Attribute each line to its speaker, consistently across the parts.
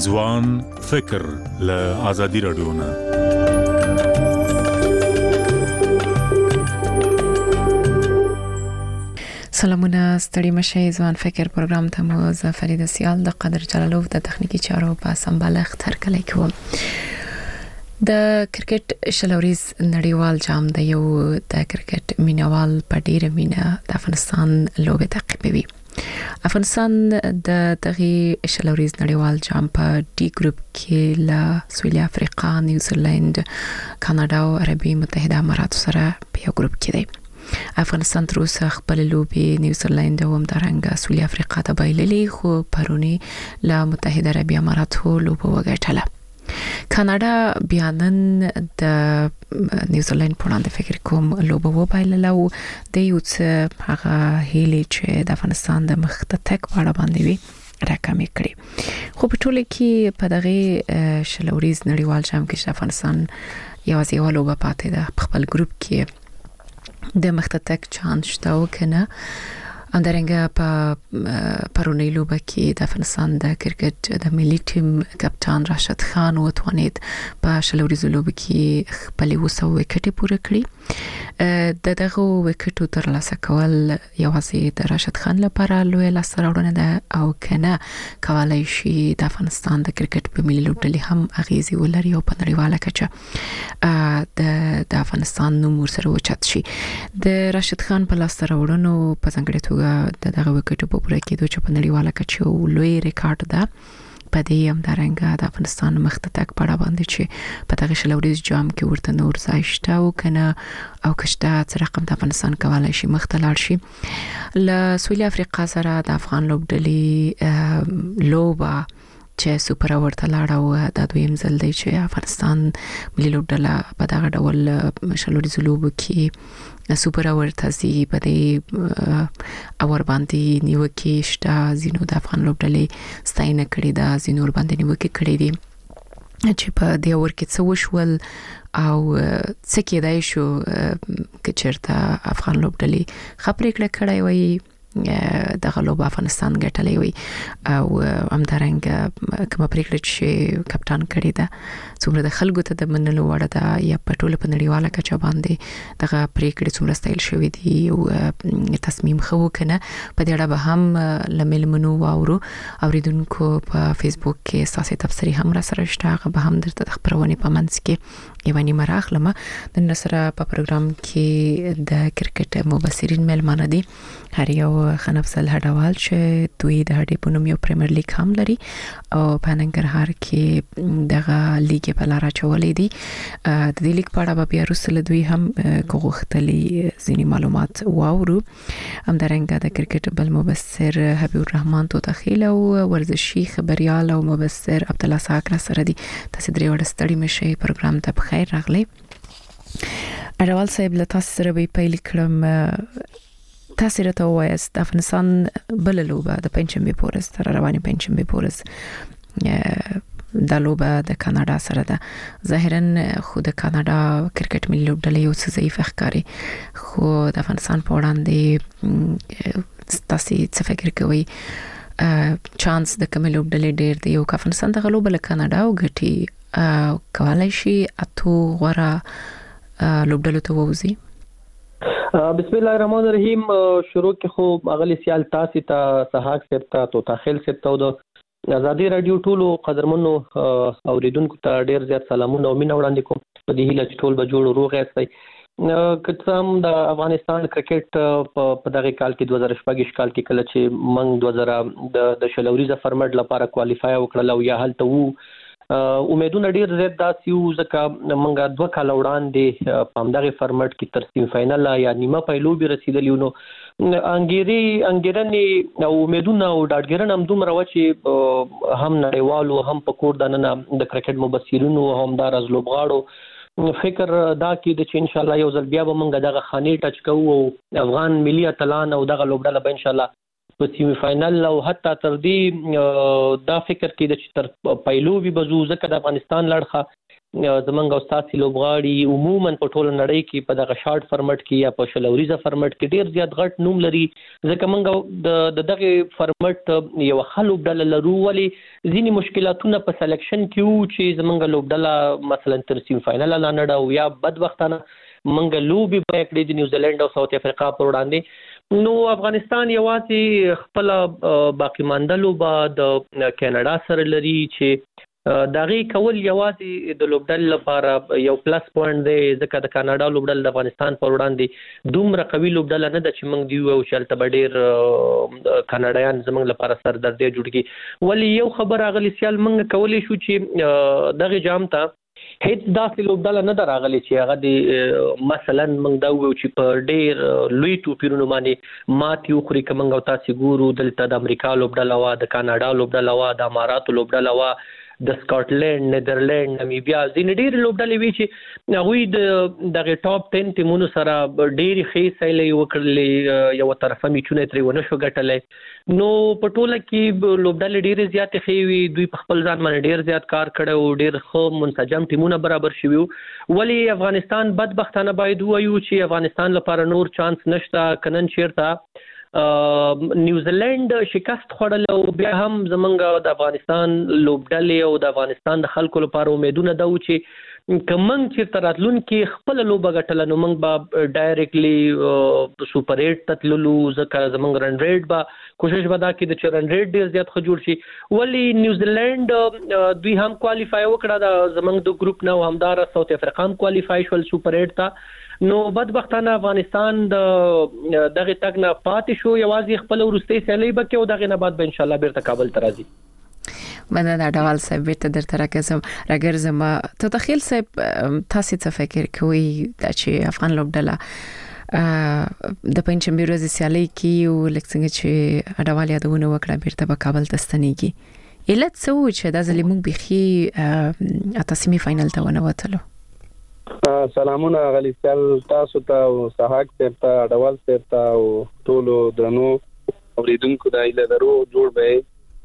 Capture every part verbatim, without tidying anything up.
Speaker 1: ځوان فکر له آزادي رادیو نه.
Speaker 2: سلامونه، ستړي مشه. ځوان فکر پروګرام ته مو زه فرید سیال د قدر جلالوف د تخنیکی چارو په سمبالښت هرکلی کوم. د کرکټ شلوریز نړیوال جام د یو د کرکټ مینوال په ډیره مینه د افغانستان لوبې تعقیبوي. افغانستان د دغه شلوریز نړیوال جام په ډي ګروپ کې له سویلي افریقا، نیوزیلند، کاناډا او عربي متحده اماراتو سره په یو ګروپ کې دی. افغانستان تر اوسه خپل لوبې نیوزیلند او همدارنګه سویلي افریقا ته بایللې، خو پرونی له متحده عربي اماراتو لوبه وګټله. کاناډا بیا نن د نیوزیلند په وړاندې فکر کوم لوبه وبایلله او د یو څه هغه هیلې چې د افغانستان د مخ ته تګ په اړه باندې وي راکمې کړې. خو په ټوله کې په دغه شلوریز نړیوال جام کې چې افغانستان یوازې یو لوبه پاتې ده، په خپل ګروپ کې د مخ ته تګ چانس شته او کنه. همدارنګه په پرونی لوبه کې د افغانستان د کرکټ د ملي ټیم کپتان راشد خان وتوانید په شلوریزو لوبه کې خپل وسو وکټ پوره کړی. د دغه وکټو ترلاسه کول یوازې د راشد خان لپاره لوی لاسته راوړنه ده او کنه کولای شي د افغانستان د کرکټ په ملي لوبډلې هم اغیزه ولري او په نړیواله کچه د د افغانستان نوم ورسره وچت شي. د راشد خان په لاسته راوړنو په ځانګړي توګه د دغه وکټو په پوره کېدو چې په نړیواله کچه لوی ریکارډ ده، په دې همدارنګه د افغانستان مخ ته تګ پړه باندې چې په دغه شلوریز جام کې ورته نور ځای شته او کنه او کشته څه رقم د افغانستان کولای شي مخ ته لاړ شي. له سویلي افریقا سره د افغان لوبډلې لوبه چې سوپر ورته لاړه او د دویم ځل دی چې افغانستان ملي لوبډله په دغه ډول شلوریز لوبو کې سوپر ورته زی په دې اور باندې نیوکه شته. زینو د افغان لوبډلې ستاینه کړې ده، زینو ور باندې نیوکه کړې دي چې په دې اور کې څه وشول او څه کېدای شو چې چیرته افغان لوبډلې خبرې کړې وي د غلوب افغانستان ګټلې وي او همدارنګه کوم پریکړه چې کپټان کړی ده څومره د خلکو ته د منلو وړ ده یا په ټوله په نړیواله کچه باندې دغه پریکړه څومره ستایل شوې دي او تصمیم خو کنه په دې اړه به هم لمل منو واورو. اوریدونکو په فیسبوک کې ساسي تبصري هم را سره شته، به هم درته د خبرونه په منځ کې یوانی مراخلمه. د نصر په پروګرام کې د کرکټ مبصرین ملمانه دي، هر یو خنفسل هډوال چې دوی د هډې په نوم یو پریمیر لیګ هم لري او په ننګرهار کې دغه لیګ په لار اچولې دي. د دې لیګ په اړه به بیا وروسته دوی هم کوغختلي ځینې معلومات واورو. همدارنګه د کرکټ بل مبصر حبیب الرحمن توتخیل او ورزشي خبريال او مبصر عبد الله ساکر سره دي. تاسو درې وړ ستړي مشه پروګرام ته بخیر راغلی. اړوال صاحب له تاسو سره به پیل کړم. تاسو راته وایاست د افغانستان بل لوبه د پنځمې پورس تر رواني پنځمې پورس د لوبه د کاناډا سره ده. ظاهرا خو د کاناډا کرکټ ملي لوبډلې یو څه ضعیف ښکاري، خو د افغانستان په وړاندې تاسو څه فکر کوئ؟ چانس د کوم لوبډلې ډیر دی؟ یو افغانستان د لوبه له کاناډا او ګټي کولای شي اته غوړه لوبډلو ته ووزي؟
Speaker 3: بسم الله الرحمن الرحیم. شروع کې خو اغلی سیال تاسو ته صحاق صاحب ته توتاخیل صاحب ته د آزادي رادیو ټولو قدرمنو اوریدونکو ته ډیر زیات سلامونه او مینه وړاندې کوم. په دې هیله چې ټول به جوړ روغ یاستئ. کتم د افغانستان کرکټ په دغه کال کې دوه زره شپږ کال کې کله چې موږ دوه زره د شلوریزه فارمټ لپاره کوالیفای وکړل او یا هلته وو امیدونه ډیر زیات داسې وو ځکه موږ دوه کال وړاندې په همدغه فارمټ کې تر سیمه فائنل یا نیمه پایلوبي رسیدلی نو انګيري انګيرنې او امیدونه او ډاډګرن هم دومره و چې هم نړیوالو هم په کور دننه د کرکټ مبصرینو هم د رزلوبغاړو فکر دا کې د چې ان شاء الله یو ځل بیا به موږ دغه خاني ټچ کوو او افغان ملي اتلان او دغه لوبډله به ان شاء الله په سیمی فائنل او حتی تر دې دا فکر کې د چې تر پایلوبي بزو ځکه د افغانستان لړخه زمونږ استاد لوبغاړي عموما په ټوله نړۍ کې په دغه شارټ فارمټ کې یا په شلوريزه فارمټ کې ډیر زیات غټ نوم لري ځکه موږ د دغه فارمټ یو خلوب ډله لرو ولې ځینی مشکلاتونه په سلیکشن کې وو چې زمونږ لوبډله مثلا تر سیم فائنل لا نه او یا بدبختانه موږ لوبي بیا کړې د نیوزیلند او ساوث افریقا پر وړاندې نو افغانستان یوازې خپل باقی مانده لوبه د کینیډا سره لري چې دغه کول یوازې د لوبډل لپاره یو پلس پوینټ دی ځکه د کاناډا لوبډل د افغانستان پر وړاندې دومره قوي لوبډل نه د چې موږ دی او چې تل ډیر کاناډایان زموږ لپاره سردردي جوړ کی ولی یو خبر اغلی سیال موږ کولای شو چې دغه جام ته هیڅ داسې لوبډله نه دراغلي چې هغه د مثلا موږ دا وو چې په ډېر لوی توپیرونو باندې ماتیو خوري کومه او تاسو ګورو دلته د امریکا لوبډله وا د کاناډا لوبډله وا د اماراتو لوبډله وا د سکاټلند نیدرلند نامیبیا ځین ډېر لوبډلې وی چې هغه د دغه ټاپ دس ټیمونو سره ډېری ښې سیلې وکړلې یو طرفه میچونه ترې ونه شو ګټلې نو په ټوله کې لوبډلې ډېر زیات ښې وي دوی په خپل ځان باندې ډېر زیات کار کړی او ډېر ښه منسجم ټیمونه برابر شوي ولی افغانستان بدبختانه باید وایو چې افغانستان لپاره نور چانس نشته کنن چیرته نیوزیلند شکست خوړل او بیا هم زمونږ د افغانستان لوبډلې او د افغانستان د خلکو لپاره امیدونه دا و چې کمنګ چې تراتلون کې خپل لوبه غټل نو موږ به ډایرکټلی سوپر ایټ تتللو ځکه زمونږ رن ریټ به کوشش ودا کې د چرن ریټ ډیر زیات خجوړ شي ولی نیوزیلند دوی هم کوالیفای وکړه د زمونږ د ګروپ نه همدار ساوث افریقا هم کوالیفای شول سوپر ایټ ته نو بدبختانه افغانستان د دغه تک نه پاتې شو یوازې خپل ورستي سیالي بکې او دغه نه بعد به ان شاء الله بیرته کابل ته راځي
Speaker 2: مننه ډول صاحب بیرته درته راګزم راګرزم ته تخیل صاحب تاسو څه فکر کوئ چې افغان لوبډله د پنځمبي ورځې سیالي کې او لکه چې اډوال یادونه وکړه بیرته په کابل ته ستنېږي علت څه و چې د زلیمون بيخي اته سیمه فائنل ته ونه وتلو
Speaker 4: سلامونه غلی سل تاسو ته او صحاک ته اډوال ته او ټولو درنو اوریدونکو د ایله درو جوړ به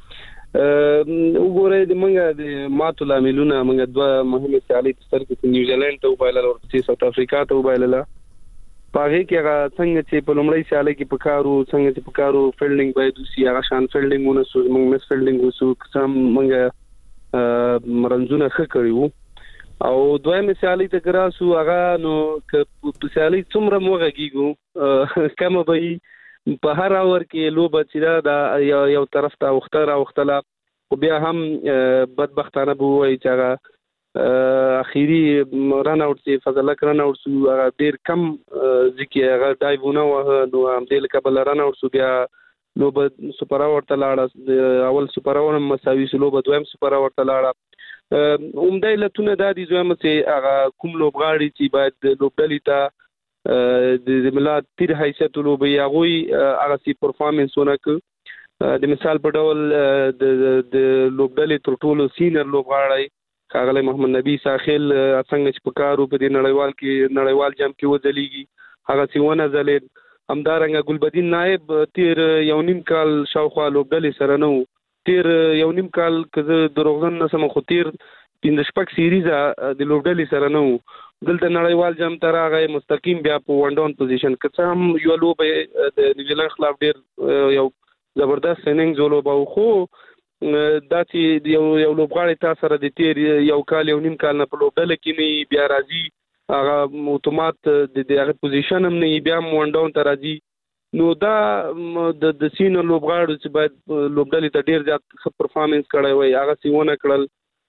Speaker 4: وګورئ د منګه د ماتو لاملونه منګه دوه مهمه سیالي تر کې نیوزیلند ته وبایل او ساوث افریقا ته وبایل پاره کې هغه څنګه چې په لومړی سیالي کې پکارو څنګه چې پکارو فیلډینګ باید وسی هغه شان فیلډینګونه سو موږ مس فیلډینګ وسو سم منګه مرنځونه ښه کړیو او دویم سیالي ته کراسو هغه نو په سیالي څومره موږ کیګو کومه به په هر اور کې لوبه چې دا یو طرف ته وختره وختله او بیا هم بدبختانه به وای چې هغه اخیری رن اوټ چې فضل الله رن اوټ سو هغه ډیر کم ځکه هغه دایونه و نو هم دل کبل رن اوټ سو بیا لوبه سپر اوټ ته لاړه اول سپر اوټ مساوي سو لوبه دویم سپر اوټ ته لاړه اومده لتونه د دې زویم چې هغه کوم لوبغاړي چې باید لوبډلې ته د ملت تیر حیثیت لوبي هغه هغه سي پرفارمنس ونه د مثال په ډول د لوبډلې تر ټولو سینر لوبغاړي کاغله محمد نبی ساحل څنګه چې پکارو په دې نړیوال کې نړیوال جام کې وځلېږي هغه سیونه ځلې همدارنګه ګلبدین نائب تیر یو نیم کال شاوخوا لوبډلې سره نو تیر یو نیم کال کزه دروغجن نسم خو تیر پینځه شپږ سیریز د لوبډلې سره نو دلته نړیوال جام تر هغه مستقیم بیا په ون ډاون پوزیشن کې هم یو لوبه د نیوزیلند خلاف ډیر یو زبردست سیننګ زولوبه خو دا چې یو یو لوبغاړی تاسو سره د تیر یو کال یو نیم کال نه په لوبډله کې نه بیا راځي هغه اتومات د هغه پوزیشن هم نه بیا ون ډاون ته راځي نو دا د د سینر لوبغاړو چې باید لوبډلې ته ډیر زیات ښه پرفارمنس کړی وای هغه سیونه کړل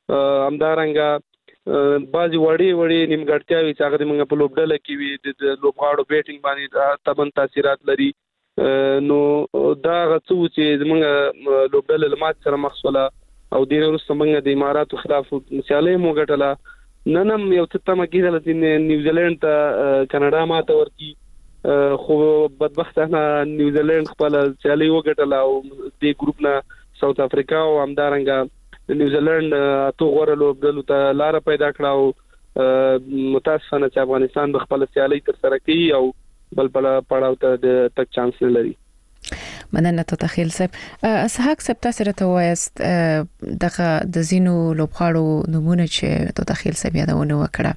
Speaker 4: همدارنګه بعضی وړي وړي نیمګړتیاوي چې هغه موږ په لوبډله کې وي د لوبغاړو بیټینګ باندې تبن تاثیرات لري نو دا غڅو چې موږ لوبډله لمات سره مخسوله او د وروسته موږ د اماراتو خلاف سیالي مو ګټله نن یو څه تمه کېدل چې نیوزیلند ته کاناډا ماته ورکی خو بدبختانه نیوزیلند خپل سیالي وګټله او د ګروپ نه ساوث افریقا او همدارنګه نیوزیلند اته غوړه لوبډلو ته لار پیدا کړه او متاسفانه چې افغانستان خپل سیالي تر سره کوي او بل بل پړاو ته د تک چانس لري
Speaker 2: مننه ته تخیل صاحب اسحاق صاحب تاسو راته وایست دغه د زینو لوبغاړو نمونه چې ته تخیل صاحب یادونه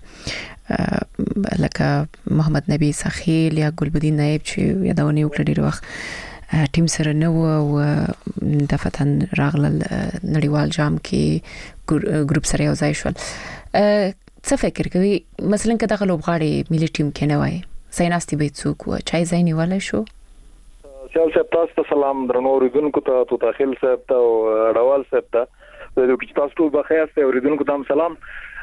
Speaker 2: وکړه لکه محمد نبی سخیل یا ګلبدین نایب چې یادونه وکړه ډیر وخت ټیم سره نو او د فتن راغلل نړیوال جام کې ګروپ سره یو ځای شول څه فکر کوي مثلا که دغه لوبغاړي ملي ټیم کې نه وای سايناستي به څوک و چای ځای نیول شو
Speaker 5: سیال صاحب تاسو ته سلام درنو اوریدونکو ته تو تاخیل صاحب ته او ډوال صاحب ته د دوی تاسو ټول بخیر ته اوریدونکو ته سلام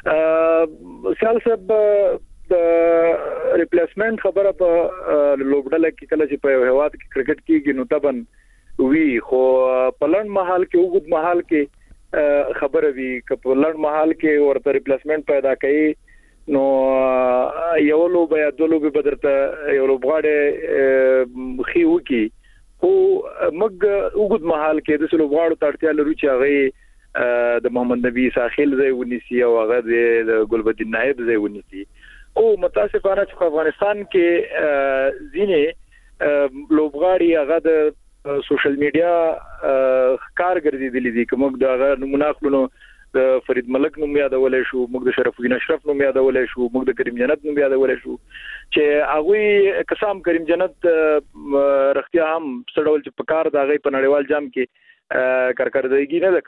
Speaker 5: سیال صاحب د ریپلیسمنت خبره په لوبډله کې کله چې په هواد کې کرکټ کېږي نو تبن وی خو په لړ محل کې وګد محل کې خبره وی ک په لړ محل کې ورته ریپلیسمنت پیدا کړي نو یو لوب یا دوه لوب بدرته یو لوبغاړي خيو کې خو مګ وګد محل کې د لوبغاړو تړتیا لري چې هغه د محمد نبی ساحل ځای ونیسي او هغه د ګلبدین نایب ځای ونیسي او متاسفانه چې افغانستان کې ځینې لوبغاړي هغه د سوشل میډیا کار ګرځیدلې دي کوم د هغه نمونه خلونو د فرید ملک نوم یادولای شو موږ د شرف الدین اشرف نوم یادولای شو موږ د کریم جنت نوم یادولای شو چې هغه قسم کریم جنت رختیا هم سړول چې پکار د هغه په نړیوال جام کې کارکردګي نه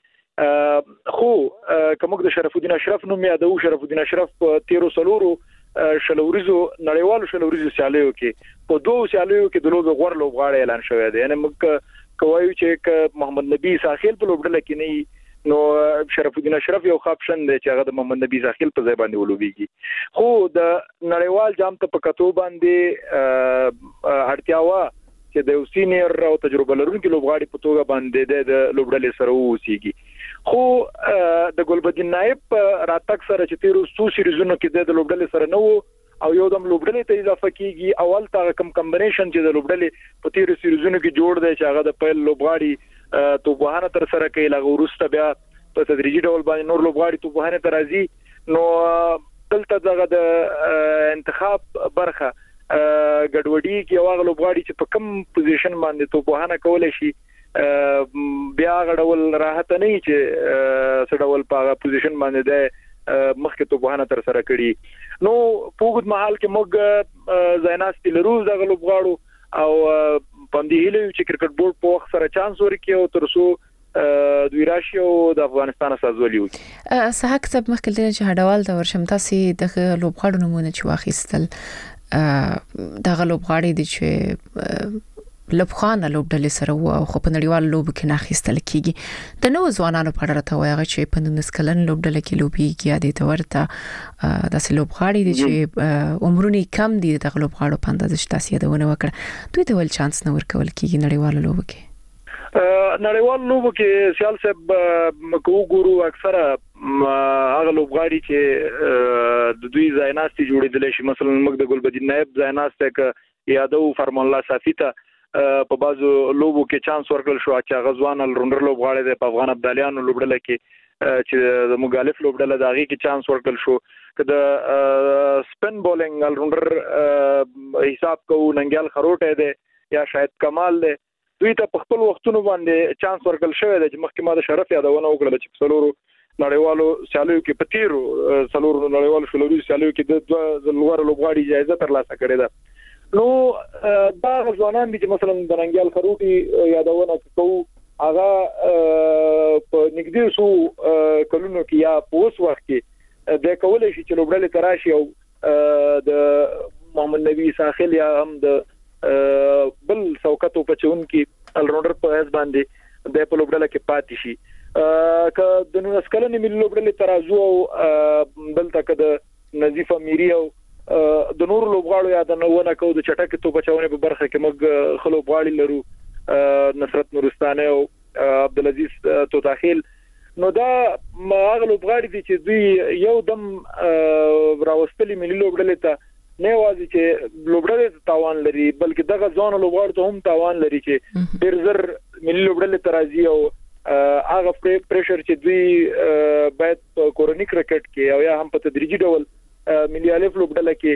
Speaker 5: کړې خو کوم د شرف الدین اشرف نوم یادو شرف الدین اشرف په تیرو سلورو شلوريزو نړیوالو شلوريزو سیالیو کې په دوه سیالیو کې د لوب غوړ لوبغاړي اعلان شوی دی یعنی موږ کوایو چې محمد نبی ساحل په لوبډله کې نه نو شرف الدین اشرف یو خاپشن دی چې هغه د محمد نبی ساحل په ځای باندې ولوبيږي خو د نړیوال جام ته په کتو باندې اړتیاوه چې د سینیر او تجربه لرونکو لوبغاړي په توګه باندې د لوبډلې سره ووسیږي خو د ګلبدین نایب راتک سره چې تیرو څو سیریزونو کې د لوبډلې سره نو او یو دم لوبډلې ته اضافه کیږي اول تا کم کمبینیشن چې د لوبډلې په تیرو سیریزونو کې جوړ دی چې هغه د پیل لوبغاړي تو بهانه تر سره کوي لغه ورسته بیا په تدریجي ډول باندې نور لوبغاړي تو بهانه تر راځي نو دلته دغه د انتخاب برخه ګډوډي کې واغ لوبغاړي چې په کم پوزیشن باندې تو بهانه کولای شي بیا غړول راحت نه چې سړول په پوزیشن باندې ده مخکې تو بهانه تر سره کړي نو په وګد محل کې موږ زایناستي لرو دغه لوبغاړو او پاندې هیله چې کرکټ بورډ په وخت سره چانس ورکړي او ترڅو دوی راشي او د افغانستان سازولي وي
Speaker 2: صحاک سب مخکې چې هډوال د ورشم تاسو د لوبغاړو نمونه چې واخیستل د لوبغاړي د چې لوبخانه لوبډلې سره و او خو په نړیوال لوب کې ناخیستل کیږي د نو ځوانانو په اړه راته وایي چې په نس کلن لوبډلې کې لوبيږي یا د تورته د سلوبغاړي دي چې عمرونه کم دي د لوبغاړو په اندازه چې تاسو یادونه وکړه دوی ته ول چانس نه ورکول کیږي نړیوال لوب کې
Speaker 5: نړیوال لوب کې سیال صاحب مکو ګورو اکثره هغه لوبغاړي چې د دوی ځایناستي جوړېدل شي مثلا موږ د ګلبدین نایب ځایناسته ک یادو فرمان الله صافیته په بازو لوبو کې چانس ورکړل شو چې غزوان الرونډر لوبغاړي د افغان ابدالیانو لوبډله کې چې د مغالف لوبډله داغي کې چانس ورکړل شو کله سپن بولینګ الرونډر حساب کو ننګال خروټه ده یا شاید کمال ده دوی ته په خپل وختونو باندې چانس ورکړل شوی دی چې مخکې ما د شرف یادونه وکړه چې څلورو نړیوالو سیالیو کې پتیرو څلورو نړیوالو شلوري سیالیو کې د دوه لوړ لوبغاړي جایزه ترلاسه کړې ده نو دا ځوانان دي چې مثلا د ننګال خروټي یادونه کوو هغه په نګدي سو کلونو کې یا پوس وخت کې د کولای شي چې لوبډلې تراشي او د محمد نبی ساحل یا هم د بل سوکتو پچون کې الرونډر په اس باندې د په لوبډله کې پاتې شي ک د نو اسکلنې ملي لوبډلې ترازو او بل تک د نظیف امیری او د نور لوبغاړو یادونه کوو د چټک تو بچاونه په برخه کې موږ خلو غاړي لرو نصرت نورستانه او عبدالعزيز توتاخیل نو دا هغه لوبغاړي دي چې دوی یو دم راوستلي ملي لوبډلې ته نه وازي چې لوبډلې تاوان لري بلکې دغه ځوان لوبغاړو ته هم تاوان لري چې ډیر زر ملي لوبډلې ترازی او هغه پریشر چې دوی باید کورونی کرکټ کې او یا هم په تدریجي ډول ملي الف لوبډله کې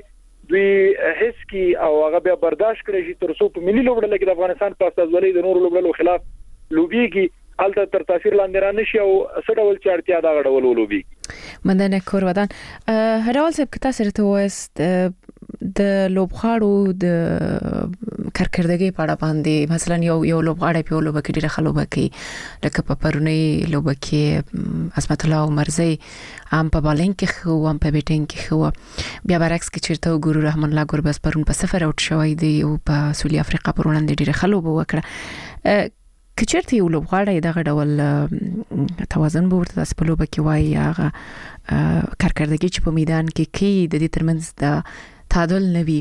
Speaker 5: دوی هیڅ کی او هغه بیا برداشت کړی چې تر څو په ملي لوبډله کې د افغانستان په استازولۍ د نورو لوبډلو خلاف لوبيږي الته تر تاثیر لاندې را نشي او سړول چې اړتیا دا غړول لوبي
Speaker 2: مننه کور ودان هرول څه کته سره ته وست د لوبغاړو د کارکړدګي په اړه باندې مثلا یو یو لوبغاړی په لوبه کې ډیره خلوبه کې لکه په پرونی لوبه کې اسمت الله عمرزی ام په بالینګ کې خو ام په بیټینګ کې خو بیا برعکس کې چیرته ګورو رحمان الله ګوربس پرون په سفر اوټ شوی دی او په سولی افریقا پر وړاندې ډیره خلوبه وکړه کچرته یو لوبغاړی دغه ډول توازن به ورته په لوبه کې وایي هغه کارکړدګي چې په میدان کې کې د دې ترمنځ د تعادل نوي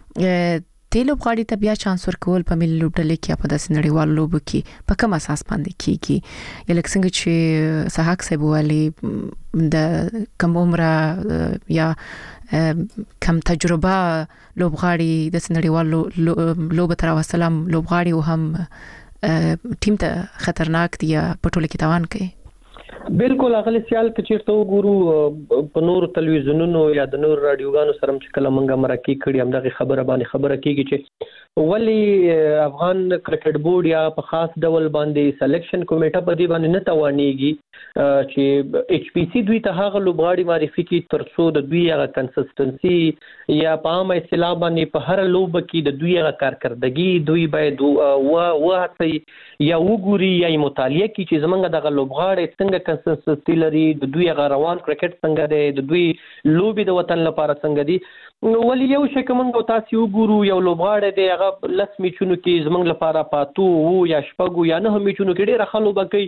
Speaker 2: ته لوبغاړي ته بیا چانس ورکول په ملي لوبډلې کې په داسې نړیوال لوبو کې په کوم اساس باندې کیږي یلک څنګه چې صحاک صاحب والی د کوم عمره یا کم تجربه لوبغاړي د نړیوال لوبو تر وسلام لوبغاړي او هم ټیم ته خطرناک دی په ټوله کې توان کوي
Speaker 3: بالکل اغلی سیال کچیرته وګورو په نور تلویزیونونو یا د نور رادیوګانو سره چې کله مونږه مرکه کړي هم دغه خبره باندې خبره کیږي چې ولی افغان کرکټ بورډ یا په خاص ډول باندې سلیکشن کمیټه په دې باندې نه توانېږي چې ایچ پی سی دوی ته هغه لوبغاړي معرفي کړي ترڅو د دوی هغه کنسستنسي یا په عامه اصطلاح باندې په هر لوب کې د دوی هغه کارکړدګي دوی باید و وهڅي یا وګوري یا مطالعه کوي چې زمونږ دغه لوبغاړي څنګه کنسستنسي لري د دوی هغه روان کرکټ څنګه دی د دوی لوبي د وطن لپاره څنګه دي ولی یو شي کومه تاسو وګورو یو لوبغاړی دی هغه لس میچونو کې زمونږ لپاره پاتو وو یا شپږو یا نه میچونو کې ډیره خلوبه کوي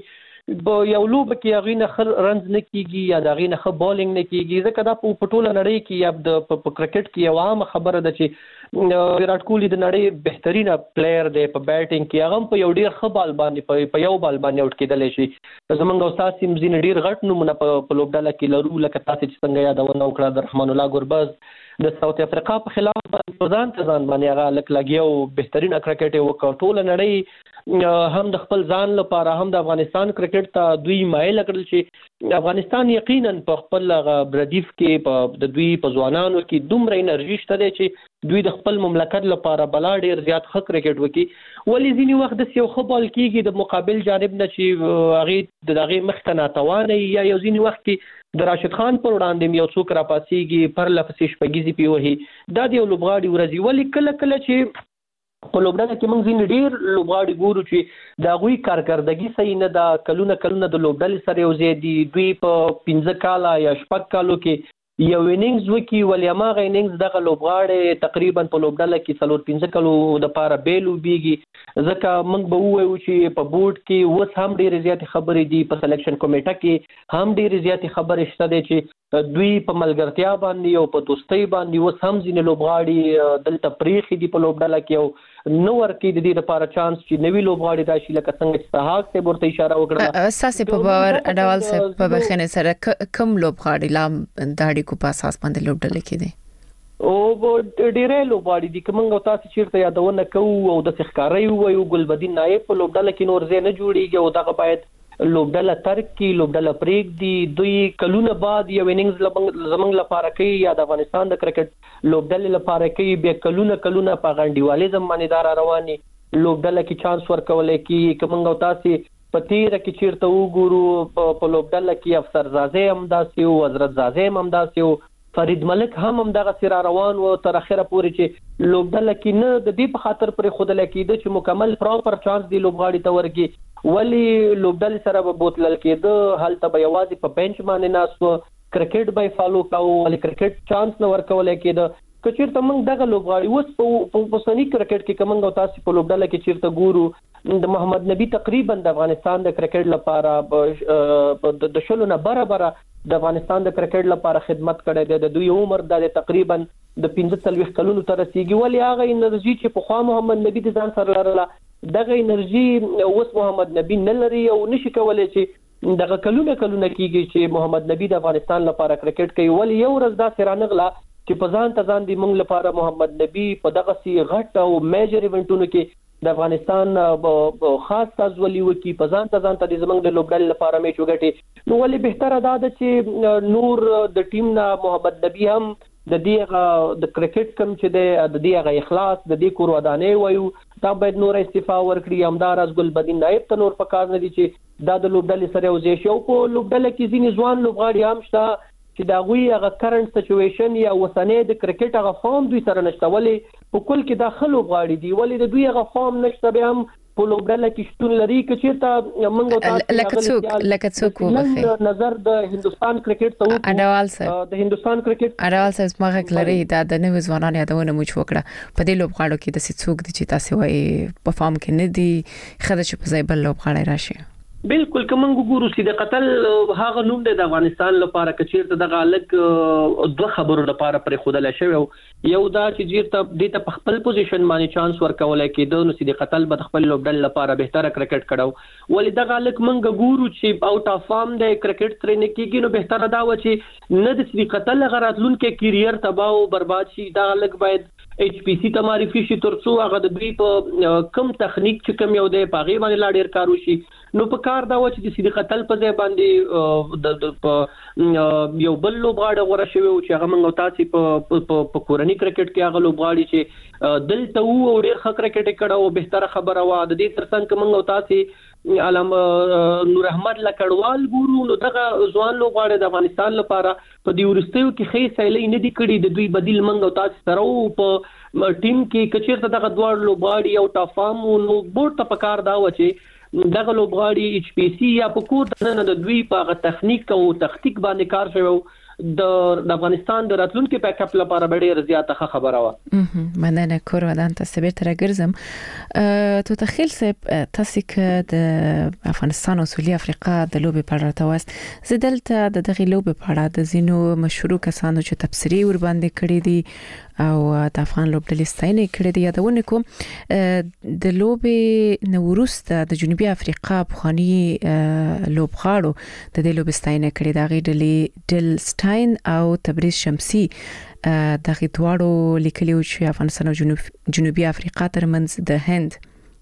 Speaker 3: یو لوب کې هغه نه رنز نه کیږي یا هغه نه خ بالینګ نه کیږي ځکه دا په ټوله نړۍ کې یا د کرکټ کې یو عام خبره ده چې ویرات کوهلی د نړۍ بهترینه پلیئر دی په بیټینګ کې هغه په یو ډیر ښه بال باندې په یو بال باندې اوټ کېدل شي زمونږ استاد سیم زین ډیر غټ نمونه په لوبډاله کې لرو لکه تاسو چې څنګه یادونه وکړه د رحمان الله ګوربز د ساوث افریقا په خلاف ځان ته ځان باندې هغه لک لګیو بهترین کرکټ وکړ ټول نړۍ هم د خپل ځان لپاره هم د افغانستان کرکټ ته دوی مایل کړل چې افغانستان یقینا په خپل بردیف کې په د دوی په ځوانانو کې دومره انرژي شته چې دوی د خپل مملکت لپاره بلا ډیر زیات ښه کرکټ وکړي ولی ځینی وخت د یو ښه بال کېږي د مقابل جانب نه چې هغه د هغه مخ ته ناتوانه یا یو ځینی وخت کې د راشد خان پر وړاندې یو څوک را پاسيږي پر لفظ شپږیزي پیوهي دا د یو لوبغاړي ورزي ولی کله کله چې په لوبډاله کې موږ ځین ډیر لوبغاړي ګورو چې دا غوي کارکړدګي صحیح نه دا کلونه کلونه د لوبډالې سره یو ځای دي دوی په پنځه کاله یا شپږ کالو کې یو اننګز وکي ولې ماغه اننګز دغه لوبغاړي تقریبا په لوبډاله کې څلور پنځه کلو د پاره بیلو بیږي ځکه موږ به وایو چې په بورډ کې اوس هم ډېر زیات خبرې دي په سلیکشن کمیټه کې هم ډېر زیات خبرې شته دي چې دوی په ملګرتیا باندې او په دوستۍ باندې اوس هم ځینې لوبغاړي دلته پریخي دي په لوبډاله کې او نو ورکی د دې لپاره چانس چې نوی لوبغاړي راشي لکه څنګه چې صحاک ته ورته اشاره وکړه
Speaker 2: اساسي په باور اډوال سره په بخنه سره کم لوبغاړي لام داړي کو په اساس باندې لوبډاله کې دي
Speaker 3: او ډیره لوبغاړي دي کومه تاسو چیرته یادونه کوو او د ښکارای وایو ګلبدین نایب په لوبډاله کې نور ځای نه جوړیږي او دغه باید لوبډاله ترک کی لوبډاله پریک دی دوی کلونه بعد یو اننګز زمنګ لپاره کوي یا د افغانستان د کرکټ لوبډاله لپاره کوي به کلونه کلونه په غنډیوالي زمانیدار رواني لوبډاله کې چانس ورکولې کی کومه تاسو پتیره کې چیرته وګورو په لوبډاله کې افسر زازه هم داسي او حضرت زازه هم داسي او فرید ملک هم هم دغه سره روان و تر اخره پورې چې لوبډاله کې نه د دې په خاطر پر خوده لکېده چې مکمل پراپر چانس دی لوبغاړي ته ورګي ولی لوبډاله سره به بوتلل کېده حالت به یوازې په بنچ باندې ناسو کرکټ به فالو کاوه ولی کرکټ چانس نه ورکول کېده کچیرته موږ دغه لوبغاړي اوس په پوسنی کرکټ کې کومه تاسو په لوبډاله کې چیرته ګورو د محمد نبی تقریبا د افغانستان د کرکټ لپاره د شلو نه برابر د افغانستان د کرکټ لپاره خدمت کړی دی د دوی عمر د تقریبا د پنځه څلوېښت کلونو تر رسیدي ولی هغه انرژي چې په خوا محمد نبی د ځان سره لرله دغه انرژي اوس محمد نبی نه لري او نشي کولای چې دغه کلونه کلونه کیږي چې محمد نبی د افغانستان لپاره کرکټ کوي ولی یو ورځ دا سرانغلا چې په ځان ته ځان دی موږ لپاره محمد نبی په دغه سی غټ او میجر ایونټونو کې د افغانستان خاص تازولي وکي په ځان ته ځان ته د زمنګ د لوبډل لپاره میچ وګټي نو ولې بهتره ده چې نور د ټیم نه محمد نبی هم د دې د کرکټ کم چې د دې هغه اخلاص د دې کور ودانې وایو دا باید نور استعفا ورکړي. همدار از ګلبدین نایب ته نور پکار نه دي چې دا د لوبډلې سره یوځای شي. او په لوبډله کې ځینې ځوان لوبغاړي هم شته چې دا غوي هغه کرنٹ سچويشن یا وسنې د کرکټ هغه فارم دوی سره نشته. ولې په کل کې دا خلو غاړي دي ولې د دوی هغه فارم نشته. به هم په لوبډله کې شتون لري چې چیرته موږ تاسو
Speaker 2: لکه څوک لکه څوک وبخي
Speaker 3: نظر د هندستان کرکټ ته
Speaker 2: اډوال صاحب
Speaker 3: د هندستان کرکټ
Speaker 2: اډوال صاحب ماغه لري دا د نوې ځوانانو یادونه مو وکړه په دې لوبغاړو کې د څوک دي چې تاسو وايي په فارم کې نه دي خدای چې په ځای بل لوبغاړي راشي.
Speaker 3: بالکل کوم ګورو چې د قتل هغه نوم د افغانستان لپاره کچیرته د غالک دوه خبرو لپاره پر خودل شوی. یو دا چې چیرته د ته خپل پوزیشن باندې چانس ورکول کېدو نو چې د قتل بد خپل لوبډل لپاره بهتره کرکټ کړو. ولې د غالک منګ ګورو چې اوټ اف فارم د کرکټ ترې نه کېږي نو بهتره دا و چې نه د سری قتل غراتلون کې کیریئر تباہ او برباد شي. دا غالک باید ایچ پی سی ته معرفي شي ترڅو هغه د دوی په کم تخنیک چې کم یو دی پاغي باندې لا ډیر کارو شي. نو په کار دا و چې د سری قتل په ځای باندې د یو بل لوبغاړي غوړه شوی او چې هغه موږ تاسو په په کورنۍ کرکټ کې هغه لوبغاړي چې دلته وو او ډیر ښه کرکټ کړه او بهتره خبره و. د دې ترڅنګ موږ تاسو علامه نور احمد لکړوال ګورو نو دغه ځوان لوبغاړي د افغانستان لپاره په دې ورستیو کې خې سایلې نه دي کړي. د دوی بدیل موږ تاسو سره په ټیم کې کچیرته دغه دوه لوبغاړي او ټافام نو بورډ ته پکار دا و چې دغه لوبغاړي ایچ پی سی یا په کور دنه د دوی په تخنیک او تخنیک باندې کار شوی د افغانستان د راتلونکو پیک اپ لپاره ډېر زیاته خبره و.
Speaker 2: مننه کور ودان تاسو به تر ګرځم تو تخیل سب تاسو ک د افغانستان او سویلي افریقا د لوبې په اړه تاسو زدلته د دغه لوبې په اړه د زینو مشهور کسانو چې تبصری ور باندې کړی دي او د افغان لوبډلې ستاینه کړې دي. یادونه کوم د لوبې نوروسته د جنوبي افریقا بخاني لوبغاړو د دې لوبې ستاینه کړې د غیډلې ډل سټاین او تبریز شمسي د غیدواړو لیکلي چې افغانستان او جنوبي افریقا ترمنځ د هند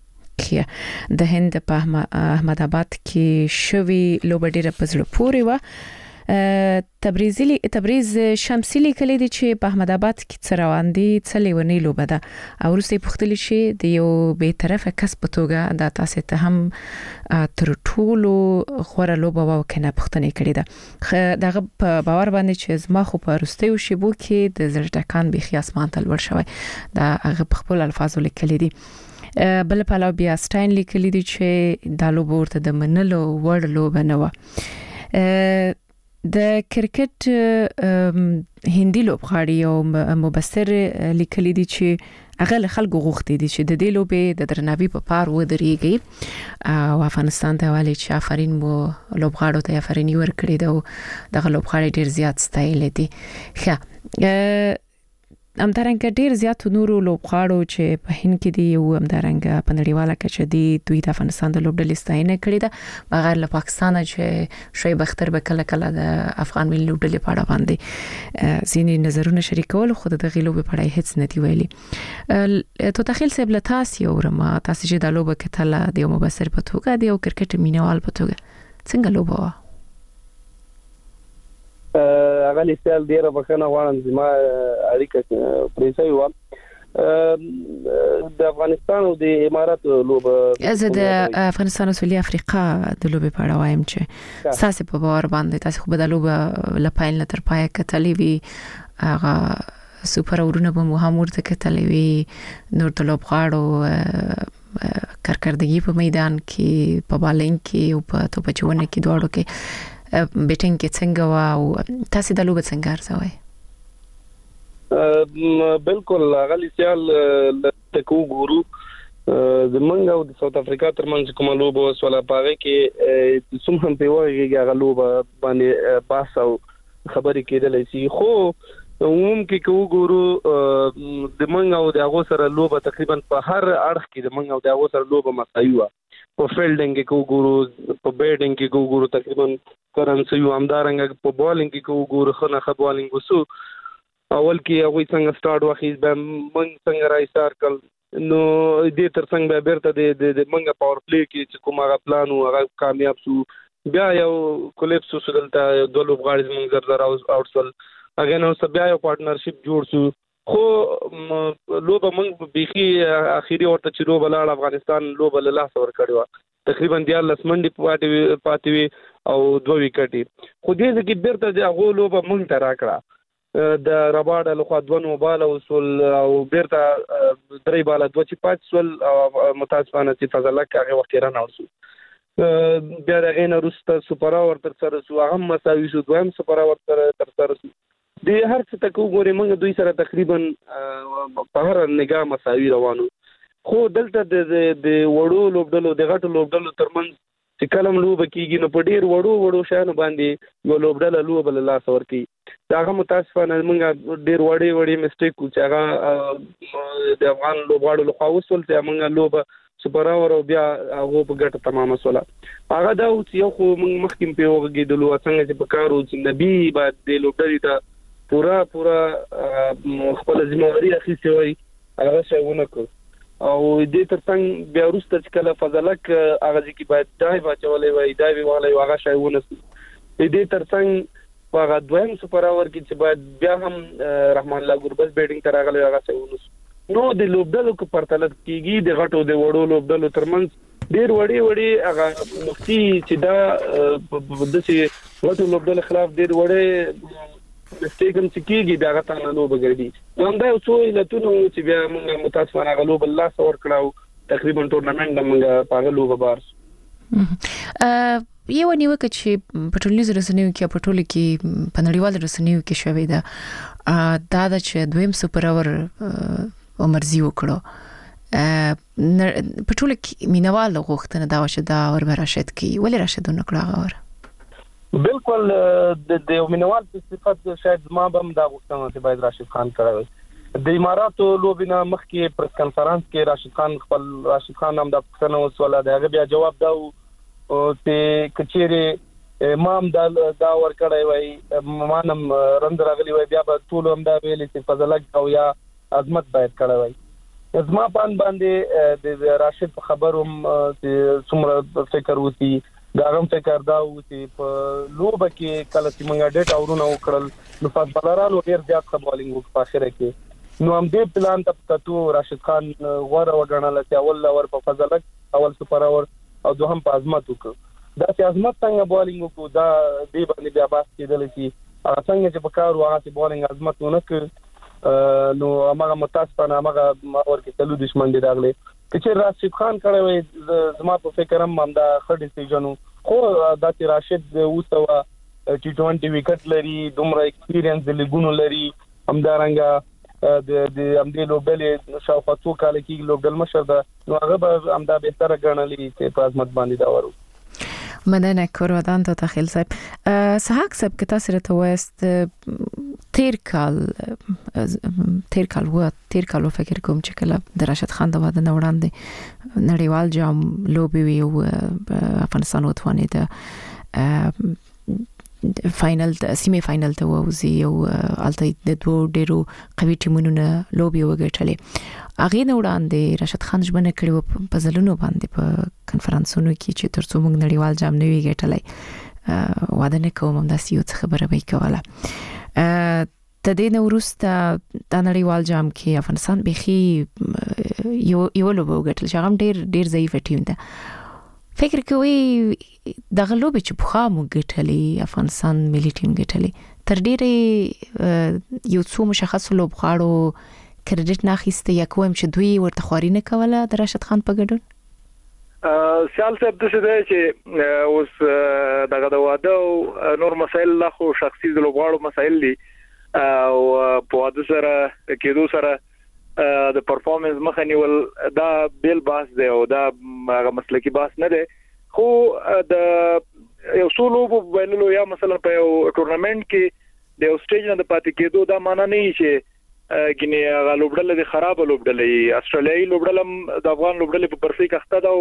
Speaker 2: کې د هند په احمد آباد کې شوی لوبه ډیره پزړه پورې و. تبریزلی تبریز شمسي لیکلي دي چې په احمد آباد کې څروان دي څلېونی لوبه ده او ورسته پختلی شي د یو به طرفه کس په توګه د تاسو ته هم تر ټولو خوره لوبه وکنه پختنې کړې ده. دغه په باور باندې چې زما خو په ورسته شی بو کې د زړټکان به خیاسمان تل ور شوی دا هغه په خپل الفاظو لیکلي دي. بل په لاو بیا سټاین لیکلي دي چې د لوبه ورته د منلو وړ لوبه نه و. د کرکټ هندي لوبغاړي او مبصر لیکلي دي چې هغه خلکو غوښتي دي چې د دې لوبې د درناوي په پار ودرېږي او افغانستان ته والی چې افرین مو لوبغاړو ته افرین ورکړي دا دغه لوبغاړي ډیر زیات ستایل دي. ښه همدارنګه ډیر زیات نورو لوبغاړو چې په هند کې دي او همدارنګه په نړیواله کچه دي دوی د افغانستان د لوبډلې ستاینه کړې ده بغیر له پاکستان چې شعیب اختر به کله کله د افغان ملي لوبډلې په اړه باندې ځینې نظرونه شریکول خو د غیلو په اړه هیڅ نه دی ویلي. تو تخیل سیب لتاس یو رما تاسو چې د لوبه کې تل د یو مبصر په توګه دی او کرکټ مینوال په توګه څنګه لوبه و؟
Speaker 4: هغه لیسل ډیره بخنه غواړم چې ما اړیکه پریسای و د افغانستان او د امارات لوبه
Speaker 2: زه د افغانستان او سویلي افریقا د لوبې په اړه وایم چې تاسو په باور باندې تاسو خو به د لوبه لپاین تر پای کتلې وی هغه سوپر اورونه به مو هم ورته کتلې وی نور د لوبغاړو کارکردګي په میدان کې په بالینګ کې او په توپچونه کې دواړو کې بیټینګ کې څنګه وا او تاسو د لوبه څنګه ارزوي؟
Speaker 4: بالکل غلی سیال تکو ګورو زمونږ او د ساوث افریقا ترمنځ کومه لوبه وسوله پاره کې سم هم په وایي هغه لوبه باندې پاس او خبرې کېدلې شي خو عموم کې کو ګورو د مونږ او د هغه سره لوبه تقریبا په هر اړخ کې د مونږ او د هغه سره لوبه مساوي په فیلډینګ کې کو ګورو په بیټینګ کې کو ګورو تقریبا کرنسي یو همدارنګ په بالینګ کې کو ګورو خنه خبالینګ وسو اول کې هغه څنګه سٹارټ واخیز به من څنګه راي سارکل نو دې تر څنګه به بیرته د منګه پاور پلی کې چې کومه پلان او هغه کامیاب شو بیا یو کولیپس وسدلته د لوبغاړي زمونږ زر زر اوټسل هغه نو بیا یو پارټنرشپ جوړ شو خو لوبه موږ بيخي اخیری ورته چې لوبه لاړ افغانستان لوبه له لاس ور کړو تقریبا دیارلس منډي پاتې پاتې او دوه وکټي خو دې ځکه بیرته د هغه لوبه موږ ته راکړه د رباډ له خوا دوه نو بال وصول او بیرته درې بال دوه چې پات سول متاسفانه چې فضلک هغه وخت را نورسو بیا دغه نه روسته سپر اور تر سره سو هغه مساوي شو دویم سپر اور تر تر سره سو د هر څه تکو ګورې موږ دوی سره تقریبا په هر نگاه مساوي روانو خو دلته د د وړو لوبډلو د غټو لوبډلو ترمنځ چې کلم لوب کیږي نو په ډیر وړو وړو شانو باندې یو لوبډله لوب له لاس ورکی داغه متاسفانه موږ ډیر وړي وړي مسټیک کو چې هغه د افغان لوبغاړو له خوا وصول ته موږ لوب سپر اور بیا هغه په ګټه تمامه سوله هغه دا چې یو خو موږ مخکې په وګیدلو څنګه چې په کارو چې نبی بعد د لوبډلې ته پورا پورا خپل ځموري اخیستي وي هغه څنګه کو او دې ترڅنګ بیا وروسته چې کله فضلک هغه چې باید دای بچولې وي دای ویواله هغه څنګه دې ترڅنګ هغه دویم سپر اور کې چې باید بیا هم رحمان الله ګوربز بیټینګ تر هغه هغه څنګه نو د لوبډلو کو پرتلت کیږي د غټو د وړو لوبډلو ترمنځ ډیر وړي وړي هغه مفتي چې دا د چې غټو لوبډلو خلاف ډیر وړي مستیګم چې کیږي دا غته نه لوب ګرځي نو دا یو څو علتونه چې بیا موږ متاسفانه هغه لوب الله سور کړو تقریبا ټورنمنت موږ په لوب بارس
Speaker 2: یو نیوکه چې په ټولنیزو رسنیو کې په ټولو کې په نړیوالو رسنیو کې شوې ده دا د چې دویم سپر اور عمرزي وکړو په ټولو کې مینوال غوښتنه دا چې دا اور به راشد کی ولې راشد نه کړو اور
Speaker 4: بالکل د مینوال په صفت شاید ما هم دا غوښتنه چې باید راشد خان کړو د اماراتو لوبینا مخکې پریس کانفرنس کې راشد خان خپل راشد خان هم د پښتنو وسوله دا بیا جواب دا او چې کچېره امام دا دا ور کړی وای مانم رند راغلی وای بیا په ټول هم دا ویلې چې فضلک او یا عظمت باید کړی وای زما پان باندې د راشد خبروم چې څومره فکر وتی دا هم فکر دا و چې په لوب کې کله چې موږ ډېټ اورونه وکړل نو فضلرانو ډېر زیات خبرینګ وکړ په اخر کې نو هم دې پلان ته پتو راشد خان غوړه وګڼل چې اول اور په فضلک اول سپر اور او دوهم په عظمت وکړ دا چې عظمت څنګه بولینګ وکړو دا دې باندې بیا باس کېدل چې څنګه چې په کار واه بولینګ عظمت ونه کړ نو هغه متاسفانه هغه اور کې تلو دشمن دی راغلی چې راشد خان کړه وي زما په فکر هم دا خړ ډیسیژن خو دا چې راشد اوسه ټي ټوئنټي وکټ لري دومره ایکسپیرینس د لګونو لري همدارنګه د د امدې لوبډلې شاوخوا څو کال کې لوبډل مشر ده نو هغه به همدا به تر غنلې چې په عظمت باندې دا ورو
Speaker 2: مننه کورودان ته تخیل صاحب سحق صاحب که تاسو راته وایست تیر کال تیر کال و تیر کال فکر کوم چې کله د راشد خان د واده نه وړاندې نړیوال جام لوبي وی او افغانستان وتوانید فائنل سیمه فائنل ته ووزي او الته د دوه ډیرو قوي ټیمونو لوبي وګټلې اغه نه وړاندې راشد خان ژمنه کړې په ځلونو باندې په کنفرانسونو کې چې ترڅو موږ نړیوال جام نه وی ګټلای واده نه کوم هم داسې یو خبره به کوله د دې نو ورسته د نړیوال جام کې افغانستان بيخي یو یو لوبه وګټل چې هغه ډیر ډیر ضعیف ټیم ده فکر کوي د غلوب چې بخا مو ګټلې افغانستان ملي ټیم ګټلې تر ډیره یو څو مشخص لوبغاړو کریډټ نه اخیسته یا کوم چې دوی ورته خواري نه کوله د راشد خان په ګډون
Speaker 5: سیال صاحب د څه دی چې اوس دغه د واده نور مسایل لا خو شخصي د لوبغاړو مسایل دي او په واده سره کېدو سره د پرفورمنس مخه نیول دا بیل باس دی او دا هغه مسلکی باس نه دی خو د یو سولو په ویلو یا مثلا په یو ټورنمنت کې د یو سټیج نه د پاتې کېدو دا معنی نه چې ګینه هغه لوبډل د خراب لوبډلې استرالیایي لوبډلم د افغان لوبډلې په پرفیک اخته دا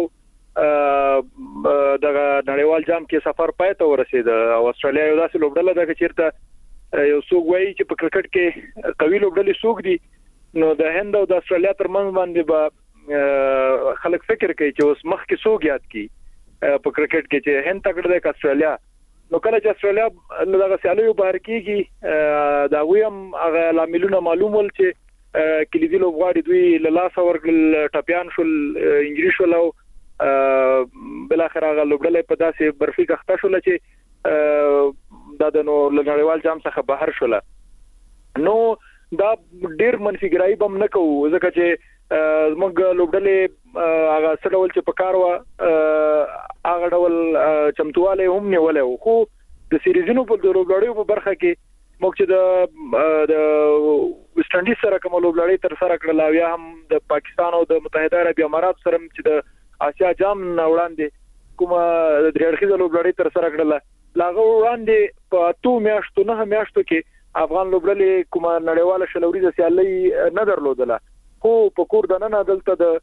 Speaker 5: دغه نړیوال جام کې سفر پای ته ورسید او استرالیا یو داسې لوبډل ده چې چیرته یو څوک وایي چې په کرکټ کې قوي لوبډلې څوک دي نو د هند او د استرالیا ترمنځ باندې به خلک فکر کوي چې اوس مخ کې څوک یاد کی په کرکټ کې چې هند تکړه ده که استرالیا نو کله چې استرالیا نو دغه سیالیو بهر کیږي دا ویم هغه لاملونه معلوم ول چې کلیدي لوبغاړي دوی له لاس ورګل ټاپیان شول انجری شول او بل اخر هغه لوبډلې په داسې برفي کخته شول چې دا د نو لنړیوال جام څخه بهر شول نو دا ډیر منفي ګرایي بم نه کوو ځکه چې زموږ لوبډلې هغه سره ول چې په کار وا هغه ډول چمتواله هم نیولې خو د سیریزونو په لوبډلې په برخه کې موږ چې د د ویسټ انډیز سره کوم لوبډلې تر سره کړل او یا هم د پاکستان او د متحده عرب امارات سره چې د آسیا جام وړاندې کوم د درېړخیزه لوبډلې تر سره کړل لاغه وړاندې په تو میاشتو نه میاشتو کې افغان لوبډلې کوم نړیواله شلوريزه سیالي نه درلودله خو په کور دننه دلته د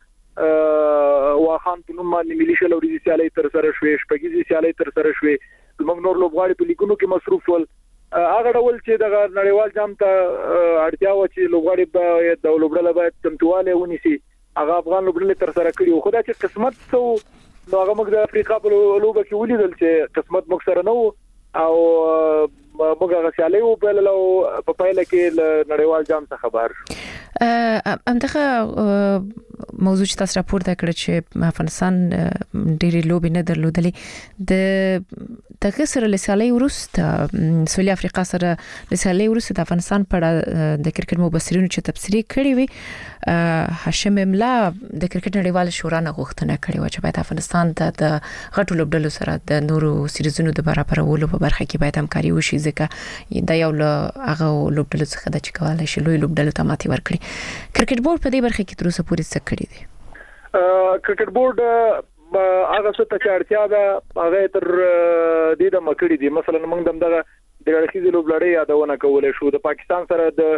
Speaker 5: واخان په نوم باندې ملي شلوريزه سیالي تر سره شوې شپږیزه سیالي تر سره شوې موږ نور لوبغاړي په لیګونو کې مصروف ول هغه ډول چې د نړیوال جام ته اړتیا و چې لوبغاړي به د لوبډله باید تمتواله ونیسي هغه افغان لوبډله تر سره کړی خو دا چې قسمت سو نو هغه موږ د افریقا په لوبه کې ولیدل چې قسمت موږ سره نه او موږ هغه سیالي و په لو په پایله کې نړیوال جام څخه بهر شو
Speaker 2: همدغه موضوع چې تاسو راپورته کړ چې افغانستان ډېری لوبې نه درلودلې د دغه سره لسالي ورسته سویل افریقا سره لسالي ورسته د افغانستان په اړه د کرکټ مبصرینو چې تبصری کړی وي هاشم املا د کرکټ نړیوال شورا نه غوښتنه کړې و چې باید افغانستان ته د غټو لوبډلو سره د نورو سیریزونو د برابرولو په برخه کې باید همکاري وشي ځکه دا یو له هغه لوبډلو څخه د چکواله شي لوی لوبډلو ته ماتي ورکړي کرکټ بورډ په دې برخه کې تر اوسه پورې څه کړی دی
Speaker 5: کرکټ بورډ هغه څه ته اړتیا ده هغه تر دې د مکړی دي مثلا موږ دغه د رخیزې لوبلړۍ یادونه کولای شو د پاکستان سره د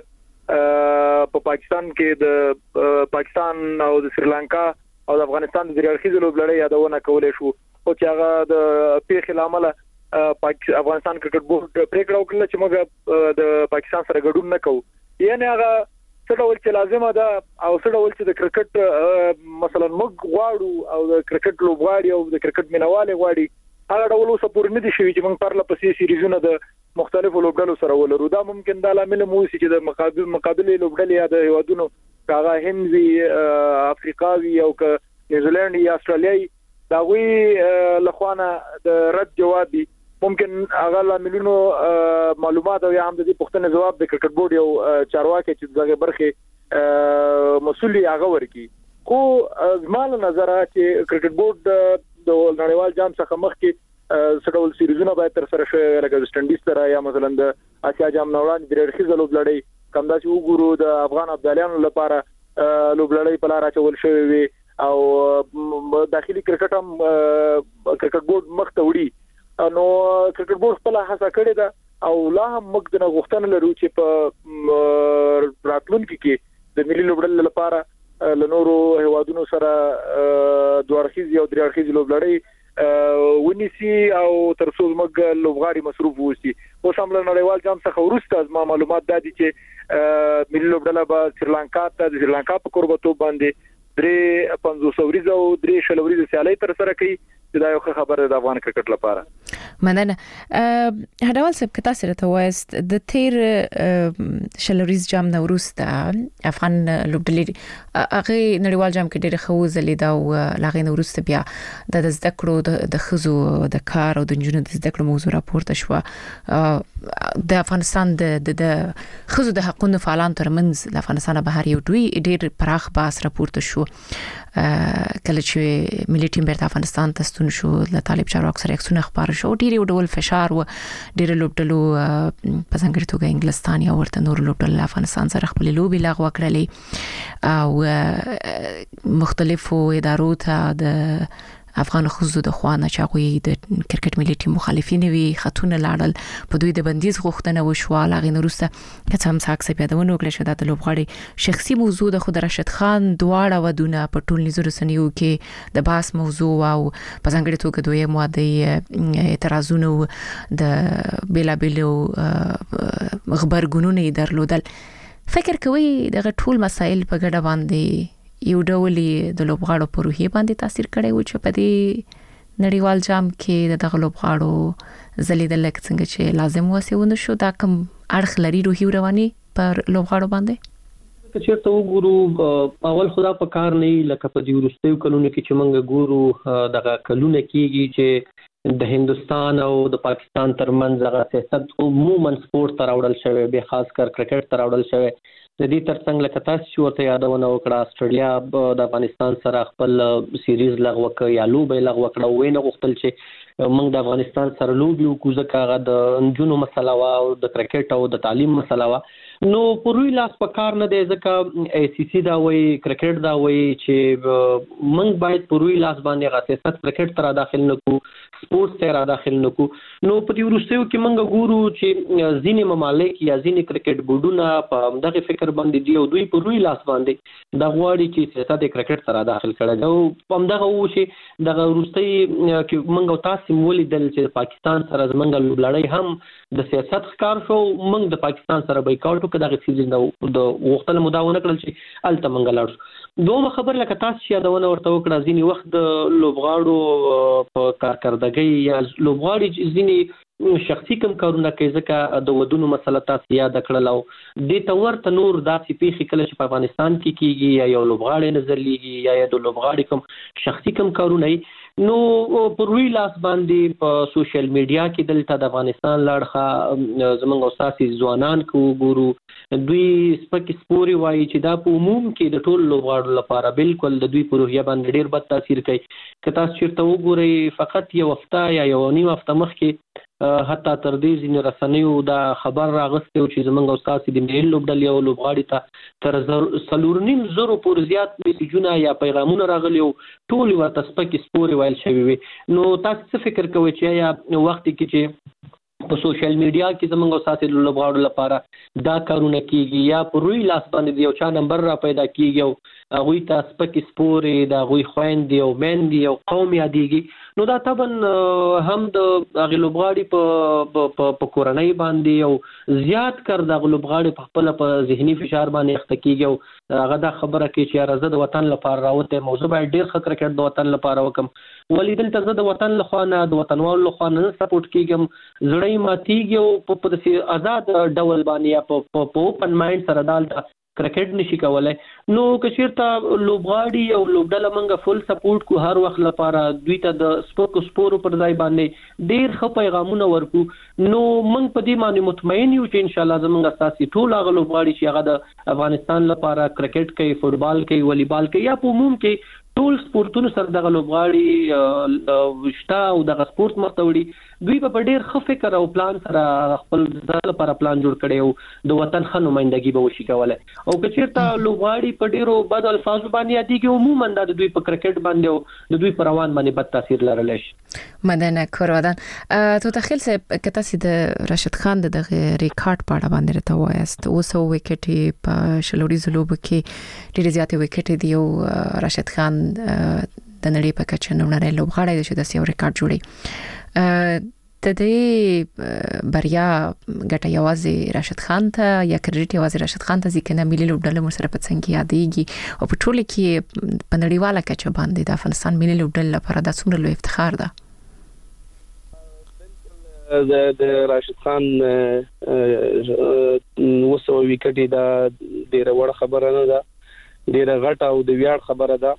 Speaker 5: په پاکستان کې د پاکستان او د سریلانکا او د افغانستان د رخیزې لوبلړۍ یادونه کولای شو او چې هغه د پیښې لامل افغانستان کرکټ بورډ پریکړه وکړه چې موږ د پاکستان سره ګډون نه کوو یعنی هغه څه ډول چې لازمه ده او څه ډول چې د کرکټ مثلا موږ غواړو او د کرکټ لوبغاړي او د کرکټ مینوالې غواړي هغه ډول اوس پورې نه دي شوی چې موږ پرله پسې سیریزونه د مختلفو لوبډلو سره ولرو دا ممکن دا لامل مو چې د مقابل مقابله لوبډلې یا د هیوادونو هغه هندي افریقاوي او ک نیوزیلند یا استرالیایي دا وی لخوانه د رد جواب دي ممکن هغه لاملونو معلومات او یا هم د دې پوښتنې جواب د کرکټ بورډ یو چارواکي چې دغه برخه مسؤلیت هغه ورکی خو زموږ نظر چې کرکټ بورډ د نړیوال جام څخه مخکې سټول سیریزونه باید تر سره شي لکه ویسټ انډیز سره یا مثلا د آسیا جام نوړان د رخیزه لوبلړۍ کوم دا چې وګورو د افغان ابدالیانو لپاره لوبلړۍ په لار اچول شوی وي او داخلي کرکټ هم کرکټ بورډ مخ ته وړي نو کرکټ بورډ خپل هڅه کړې ده او لا هم موږ د غوښتنه لرو چې په راتلونکي کې د ملي لوبډلې لپاره لنورو هیوادونو سره دوه اړخیز او درې اړخیز لوبډلې ونیسي او تر څو موږ لوبغاړي مصروف ووسی او سمل نړیوال جام څخه ورسته زما معلومات دا دي چې ملي لوبډله به سریلانکا ته د سریلانکا په قربتو باندې درې پنځوس ورځې او درې شل ورځې سیالي تر سره کوي دا یو خبره د افغان کرکټ لپاره
Speaker 2: مننه هډوال صاحب کتا سره ته وایست د تیر شلوریز جام نوروسته افغان لوبډلې هغه نړیوال جام کې ډېر خو زلید او لاغې نوروسته بیا د زده کړو د خزو د کار او د جنونو د زده کړو موضوع راپورته شو د افغانستان د د خزو د حقوقو فعالان ترمنځ د افغانستان بهر یو دوی ډېر پراخ باس راپورته شو کله چې ملي ټیم بیرته افغانستان ته ستون شو د طالب چارواکو سره یو خبر شو ډېر ډول فشار و ډېر لوبډلو په څنګه توګه انګلستان یا ورته نور لوبډلو افغانستان سره خپل لوبي لغوه کړلې او مختلفو ادارو ته د افغان خزو د خوانه چاغوي د کرکټ ملي ټیم مخالفین وی خاتون لاړل په دوی د بندیز غوښتنه وشو لاغې نورسته کته هم ساکس پیداونه وکړه شو د لوبغاړي شخصي موضوع د خود راشد خان دواړه ودونه په ټولنیزو رسنیو کې د باس موضوع او په څنګه توګه دوی مواده اعتراضونه د بیلابلو خبرګونونه درلودل فکر کوي دغه ټول مسایل په ګډه باندې یو ډول د لوبغاړو په روحي باندې تاثیر کړی و چې په دې نړیوال جام کې د دغه لوبغاړو زلیدل څنګه چې لازم وسیونه شو دا کوم اړخ لري روحي رواني پر لوبغاړو باندې
Speaker 3: که چیرته وګورو اول خدا په کار نه لکه په دې ورستیو کلونو کې چې موږ ګورو دغه کلونه کېږي چې د هندستان او د پاکستان ترمنځ هغه سیاست عموما سپورت ته راوړل شوی به خاص کر کرکټ ته راوړل شوی د دې ترڅنګ لکه تاسو چې ورته یادونه وکړه استرالیا د افغانستان سره خپل سیریز لغوه کړ یا لوبه لغوه کړه وې نه غوښتل چې موږ د افغانستان سره لوبي وکړو ځکه هغه د انجونو مسله وا او د کرکټ او د تعلیم مسله وا نو پروي لاس په کار نه دی ځکه ای سی سی دا وایي کرکټ دا وایي چې موږ باید پروي لاس باندې غا سیاست کرکټ تر داخل نکو سپورت تر داخل نکو نو په دې ورستیو کې موږ ګورو چې ځینې ممالک یا ځینې کرکټ بورډونه په دغه فکر باندې دی او دوی پروي لاس باندې د غواړي چې سیاست کرکټ تر داخل کړي او په دغه و چې دغه ورستي کې موږ تاسو مولیدل چې پاکستان سره زمونږ لوبلړۍ هم د سیاست ښکار شو موږ د پاکستان سره بایکاټ که دغه سیزن د وختل مداونه کړل چې الته منګلار دوه خبر لکه تاسو چې یادونه ورته وکړه ځینی وخت د لوبغاړو په کارکردګۍ یا لوبغاړي ځینی شخصي کم کارونه کوي ځکه د ودونو مسله تاسو یاد کړل او د تور تنور داسې پیخي کله چې په افغانستان کې کیږي یا یو لوبغاړي نظر لیږي یا د لوبغاړي کوم شخصي کم کارونه نو پروي لاس باندې په سوشل میډیا کې دلته د افغانستان لاړخه زمونږ اساسي ځوانان کو ګورو دوی سپک سپوري وایي چې دا په عموم کې د ټول لوبغاړو لپاره بالکل د دوی په روحیه باندې ډیر بد تاثیر کوي که تاسو چیرته وګورئ فقط یو هفته یا یو نیم هفته مخکې حتی تر دې ځینې رسنیو دا خبر راغستی چې زمونږ اساسي د ملي لوبډلې او لوبغاړي ته تر څلور نیم زرو پورې زیات میسیجونه یا پیغامونه راغلي او ټول ورته سپک سپوري ویل شوي وي نو تاسو څه فکر کوئ چې یا وخت کې چې په سوشل میډیا کې زمونږ اساسي لوبغاړو لپاره دا کارونه کیږي یا په روی لاس باندې یو چا نمبر را پیدا کیږي او هغوی ته سپک سپوري د هغوی خویندې او میندې او قوم یادېږي نو دا طبعا هم د هغې لوبغاړي په په کورنۍ باندې او زیات کر د هغه لوبغاړي په خپله په ذهني فشار باندې اخته کیږي او هغه دا خبره کوي چې یاره زه د وطن لپاره راوتی یم او زه باید ډېر ښه کرکټ د وطن لپاره وکړم ولې دلته زه د وطن لخوا نه د وطنوالو لخوا نه سپورټ کیږم زړه یې ماتېږي او په داسې آزاد ډول باندې یا په اوپن مایند سره دالته کرکټ نشي کولای نو که چیرته لوبغاړي او لوبډله موږ فل سپورټ کو هر وخت لپاره دوی ته د سپورټ سپورو پر ځای باندې ډیر ښه پیغامونه ورکو نو موږ په دې باندې مطمئن یو چې ان شاء الله زموږ اساسي ټول هغه لوبغاړي چې هغه د افغانستان لپاره کرکټ کوي فوټبال کوي والیبال کوي یا په عموم کې ټول سپورتونو سره دغه لوبغاړي وشته او دغه سپورت مخته وړي دوی په ډیر ښه فکر او پلان سره خپل ځان لپاره پلان جوړ کړي او د وطن ښه نمائندګي به وشي کولای او که چیرته لوبغاړي په ډیرو بد الفاظو باندې یادېږي عموما د دوی په کرکټ باندې او د دوی په روان باندې بد تاثیر لرلی شي
Speaker 2: مدنه کورودان تو تخیل صاحب که تاسو د راشد خان د ریکارډ په اړه باندې راته وایاست اوس او وکټ په شلوري زلوب کې ډېر زیات وکټ دی او راشد خان د نړۍ په کچه نړیوال لوبغاړی دی چې د یو ریکارډ جوړي د دې بریا ګټه یوازې راشد خان ته یا کریډټ یوازې راشد خان ته ځکه نه ملي لوبډله مو سره په څنګه یادېږي او په ټوله کې په نړیواله کچه باندې د افغانستان ملي لوبډله لپاره د څومره لوی افتخار ده
Speaker 4: د راشد خان وسو وکټي دا ډیره وړه خبره نه ده ډیره غټه او د ویاړ خبره ده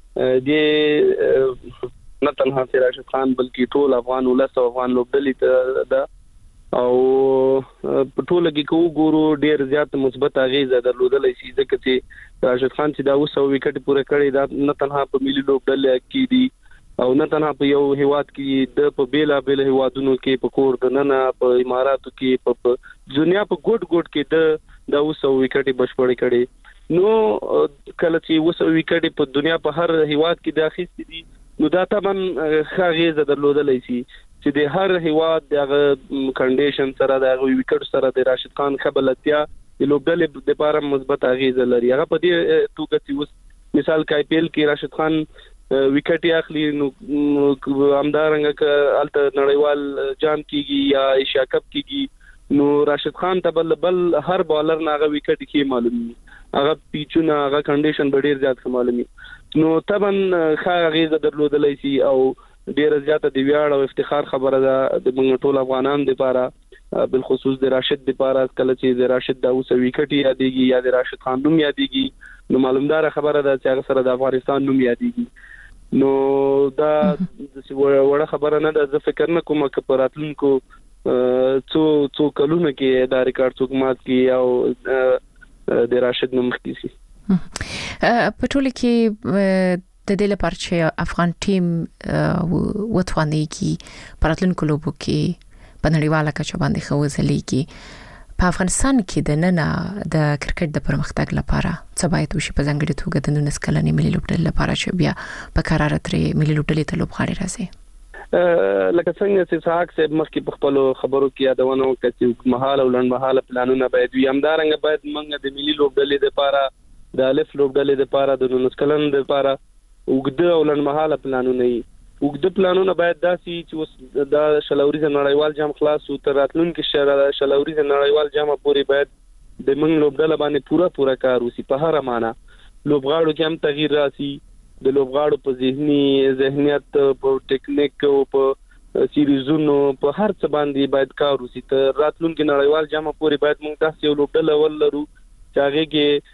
Speaker 4: د نه تنها راشد خان بلکې ټول افغان ولس او افغان لوبډلې ته ده او په ټوله کې کو ګورو ډیر زیات مثبت اغیزه درلودلای شي ځکه چې راشد خان چې دا وسو وکټ پوره کړی دا نه تنها په ملي لوبډلې کې دي او نه تنها په یو هیواد کې د په بیلا بیل هیوادونو کې په کور د نه په اماراتو کې په دنیا په ګډ ګډ کې د دا وسو وکټ بشپړ کړي نو کله چې وسو وکټ په دنیا په هر هیواد کې داخلي دي نو دا طبعا خاغیزه درلودلای شي چې د هر هیواد دغه کنډیشن سره د وکټ سره د راشد خان خبلتیا د لوبډلې د لپاره مثبت اغیزه لري هغه په دې توګه چې اوس مثال کې آی پی ایل کې راشد خان وکټ اخلي نو همدارنګه ک الته نړیوال جام کیږي یا ایشیا کپ کیږي نو راشد خان ته بل بل هر بالر ناغه وکټ کې معلومي هغه پیچونه هغه کنډیشن ډیر زیات معلومي نو طبعا خا غیزه درلودلای شي او ډیره زیاته د ویاړ او افتخار خبره ده د موږ ټول افغانان لپاره بالخصوص د راشد لپاره کله چې د راشد د اوسه وکټ یادېږي یا د راشد خان نوم یادېږي نو معلومدار خبره ده چې هغه سره د افغانستان نوم یادېږي نو دا وړه خبره نه ده. زه فکر نه کوم چې په راتلونکو څو څو کلونو کې دا ریکارډ څوک مات کی او د راشد نوم مخکې شي.
Speaker 2: په ټول کې د دې لپاره چې افغان ټیم وتوانېږي پراتلونکو لوبو کې په نړیواله کچه باندې خوځلېږي په افغانستان کې د نن د کرکټ د پرمختګ لپاره څه باید وشي په ځانګړي توګه د نونس کلنې ملي لوبډلې لپاره چې بیا په قرار ترې ملي لوبډلې ته لوبغاړي راځي.
Speaker 4: لکه څنګه چې صاحب صاحب مخکې په خپل خبرو کې یادونه وکړه چې مهاله ولن مهاله پلانونه باید وي همدارنګه باید موږ د ملي لوبډلې لپاره د الف لوبډلې لپاره د نونس کلن لپاره وګړه ولن مهاله پلانونه وي. وګړه پلانونه باید داسي چې د شلوريز نړیوال جام خلاص او تر راتلونکي شلوريز نړیوال جام پورې باید د موږ لوبډله باندې پورا پورا کار وسی په هر معنا لوبغاړو کې هم تغییر راسي د لوبغاړو په ذهني ذهنیت په ټیکنیک او په سیریزونو په هر څه باندې باید کار وسی تر راتلونکي نړیوال جام پورې باید موږ تاسو یو لوبډله ولرو چې هغه کې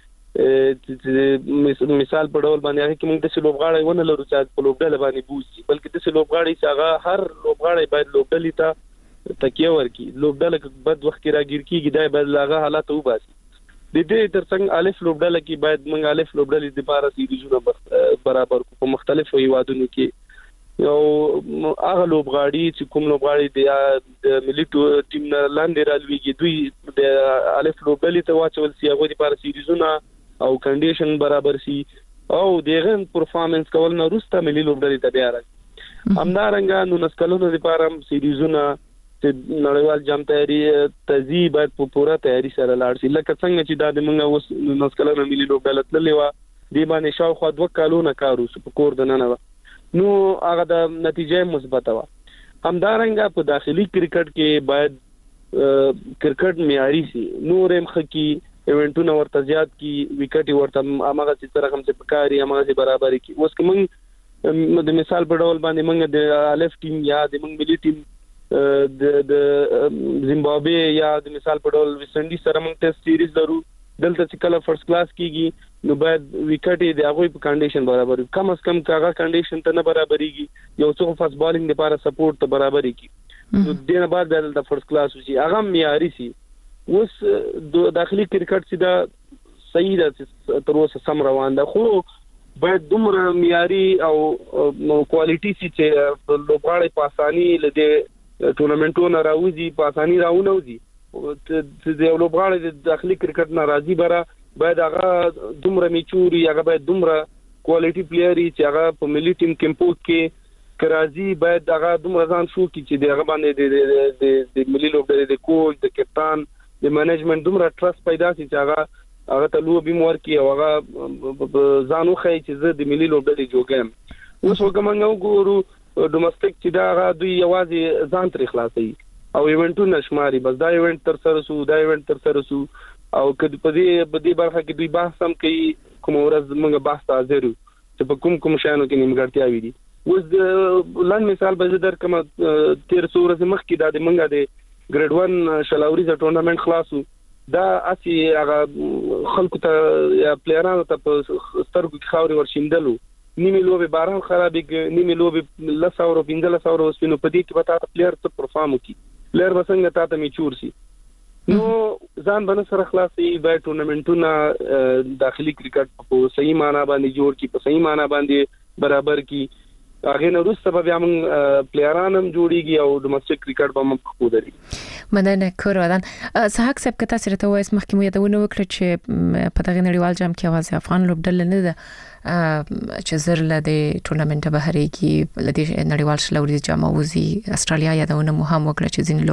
Speaker 4: مثال په ډول باندې هغه کې موږ د لوبغاړي ونه لرو چې په لوبډله باندې بوزي بلکې د لوبغاړي چې هغه هر لوبغاړي باید لوبډلې ته تکیه ورکړي لوبډله بد وخت کې راګیر کیږي دا باید لاغه حالات وباسي. د دې ترڅنګ الف لوبډله کې باید موږ الف لوبډلې د لپاره سیریزونه برابر په مختلفو هیوادونو کې یو هغه لوبغاړي چې کوم لوبغاړي د ملي ټیم نه لاندې رالويږي دوی د الف لوبډلې ته واچول سی هغه د لپاره سیریزونه او کنډیشن برابر سي او دغه پرفارمنس کول نه روسته ملي لوبډلې ته بیا راځي. همدارنګه نو نسکلونو لپاره سیریزونه چې نړیوال جام تیاری تزي باید په پوره تیاری سره لاړ شي لکه څنګه چې دا د موږ اوس نسکلونو ملي لوبډله تللې و دی باندې شاوخوا دوه کالونه کار وسو په کور د نن نو هغه د نتیجې مثبت و. همدارنګه په داخلي کرکټ کې باید کرکټ معیاري سي نورم خکی ایونټونه ورته زیات کی وکټي ورته امغه چې رقم څه پکاري امغه چې برابر کی اوس کوم د مثال په ډول باندې موږ د الف ټیم یا د موږ ملي ټیم د د زیمبابوے یا د مثال په ډول ویسټ انډیز سره موږ ټیسټ سیریز لرو دلته چې کله فرست کلاس کیږي نو باید وکټي د هغه په کنډیشن برابر کم از کم کاغه کنډیشن ته نه برابرېږي یو څو فاست بالینګ لپاره سپورټ ته برابرې کی نو دینه بعد د فرست کلاس شي هغه معیاري سي. اوس د داخلي کرکټ چې دا صحیح ده تر اوسه سم روان ده خو باید دومره معیاري او کوالټي چې لوبغاړي په اساني لدې ټورنمنټونو راوځي په اساني راونوځي چې د لوبغاړي د داخلي کرکټ ناراضي بره باید هغه دومره میچوري هغه باید دومره کوالټي پلیئري چې هغه په ملي ټیم کمپوټ کې کرازي باید هغه دومره ځان شو چې دغه باندې د د ملي لوبډلې د کوچ د کپتان د منیجمنت دومره ټرست پیدا شي چې هغه هغه ته لوبي مور کې او هغه ځانو خای چې زه د ملي لوبډلې جوګم. اوس وګمنګو ګورو ډومستیک چې دا دوی یوازې ځان تر خلاصي او ایونټونه شماري بس دا ایونت تر سره سو دا ایونت تر سره سو او کله په دې په دې برخه کې دوی بحث هم کوي کوم ورځ موږ بحث تازه چې په کوم کوم شانو کې نیمګړتیا وي دي. اوس د لاندې مثال به در کوم تیر څو ورځې مخکې دا د منګه د ګریډ ون شلاوري ز ټورنمنت خلاصو دا اسی هغه خلکو ته یا پلیرانو ته په سترګو کې خاوري ورشیندلو نیمه لوبه باران خرابې نیمه لوبه لس اورو پنځه لس اورو سپینو پدې کې وتا پلیر ته پرفارم کی پلیر وسنګ ته ته میچور سي نو ځان باندې سره خلاصي به ټورنمنټونه داخلي کرکټ په صحیح معنا باندې جوړ کی په صحیح معنا باندې برابر کی هغه نو روسته به هم پلیرانم جوړیږي او ډومسټیک کرکټ به هم خودري.
Speaker 2: مننه کورودان صحاک صاحب کته سره ته وایس مخکې مو یادونه وکړه چې په دغه نړیوال جام کې اواز افغان لوبډله نه ده چې زر له د ټورنمنت بهريږي له د نړیوال شلوري جام اوزي استرالیا یادونه مو هم وکړه چې ځین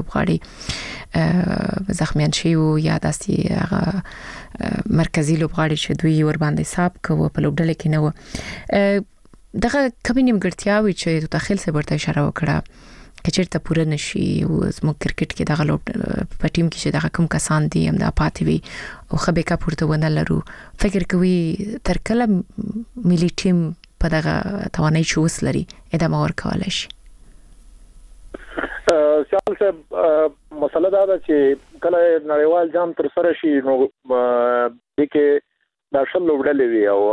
Speaker 2: لوبغاړي زخمیان شي او یا داسي هغه مرکزی لوبغاړي چې دوی ور باندې حساب کوي په لوبډله کې نه و دغه کمی نیمګړتیاوي چې تخیل سره ورته اشاره وکړه کچېرته پوره نشي او زموږ کرکټ کې دغه لوب په ټیم کې چې دغه کوم کسان دي هم د پاتې وي او خبره کا پورته ونه لرو فکر کوي تر کله ملي ټیم په دغه توانایي چې اوس لري ادامه ورکولای شي؟
Speaker 5: سیال صاحب مسله دا ده چې کله نړیوال جام تر سره شي نو د کې د شل لوبډلې وي او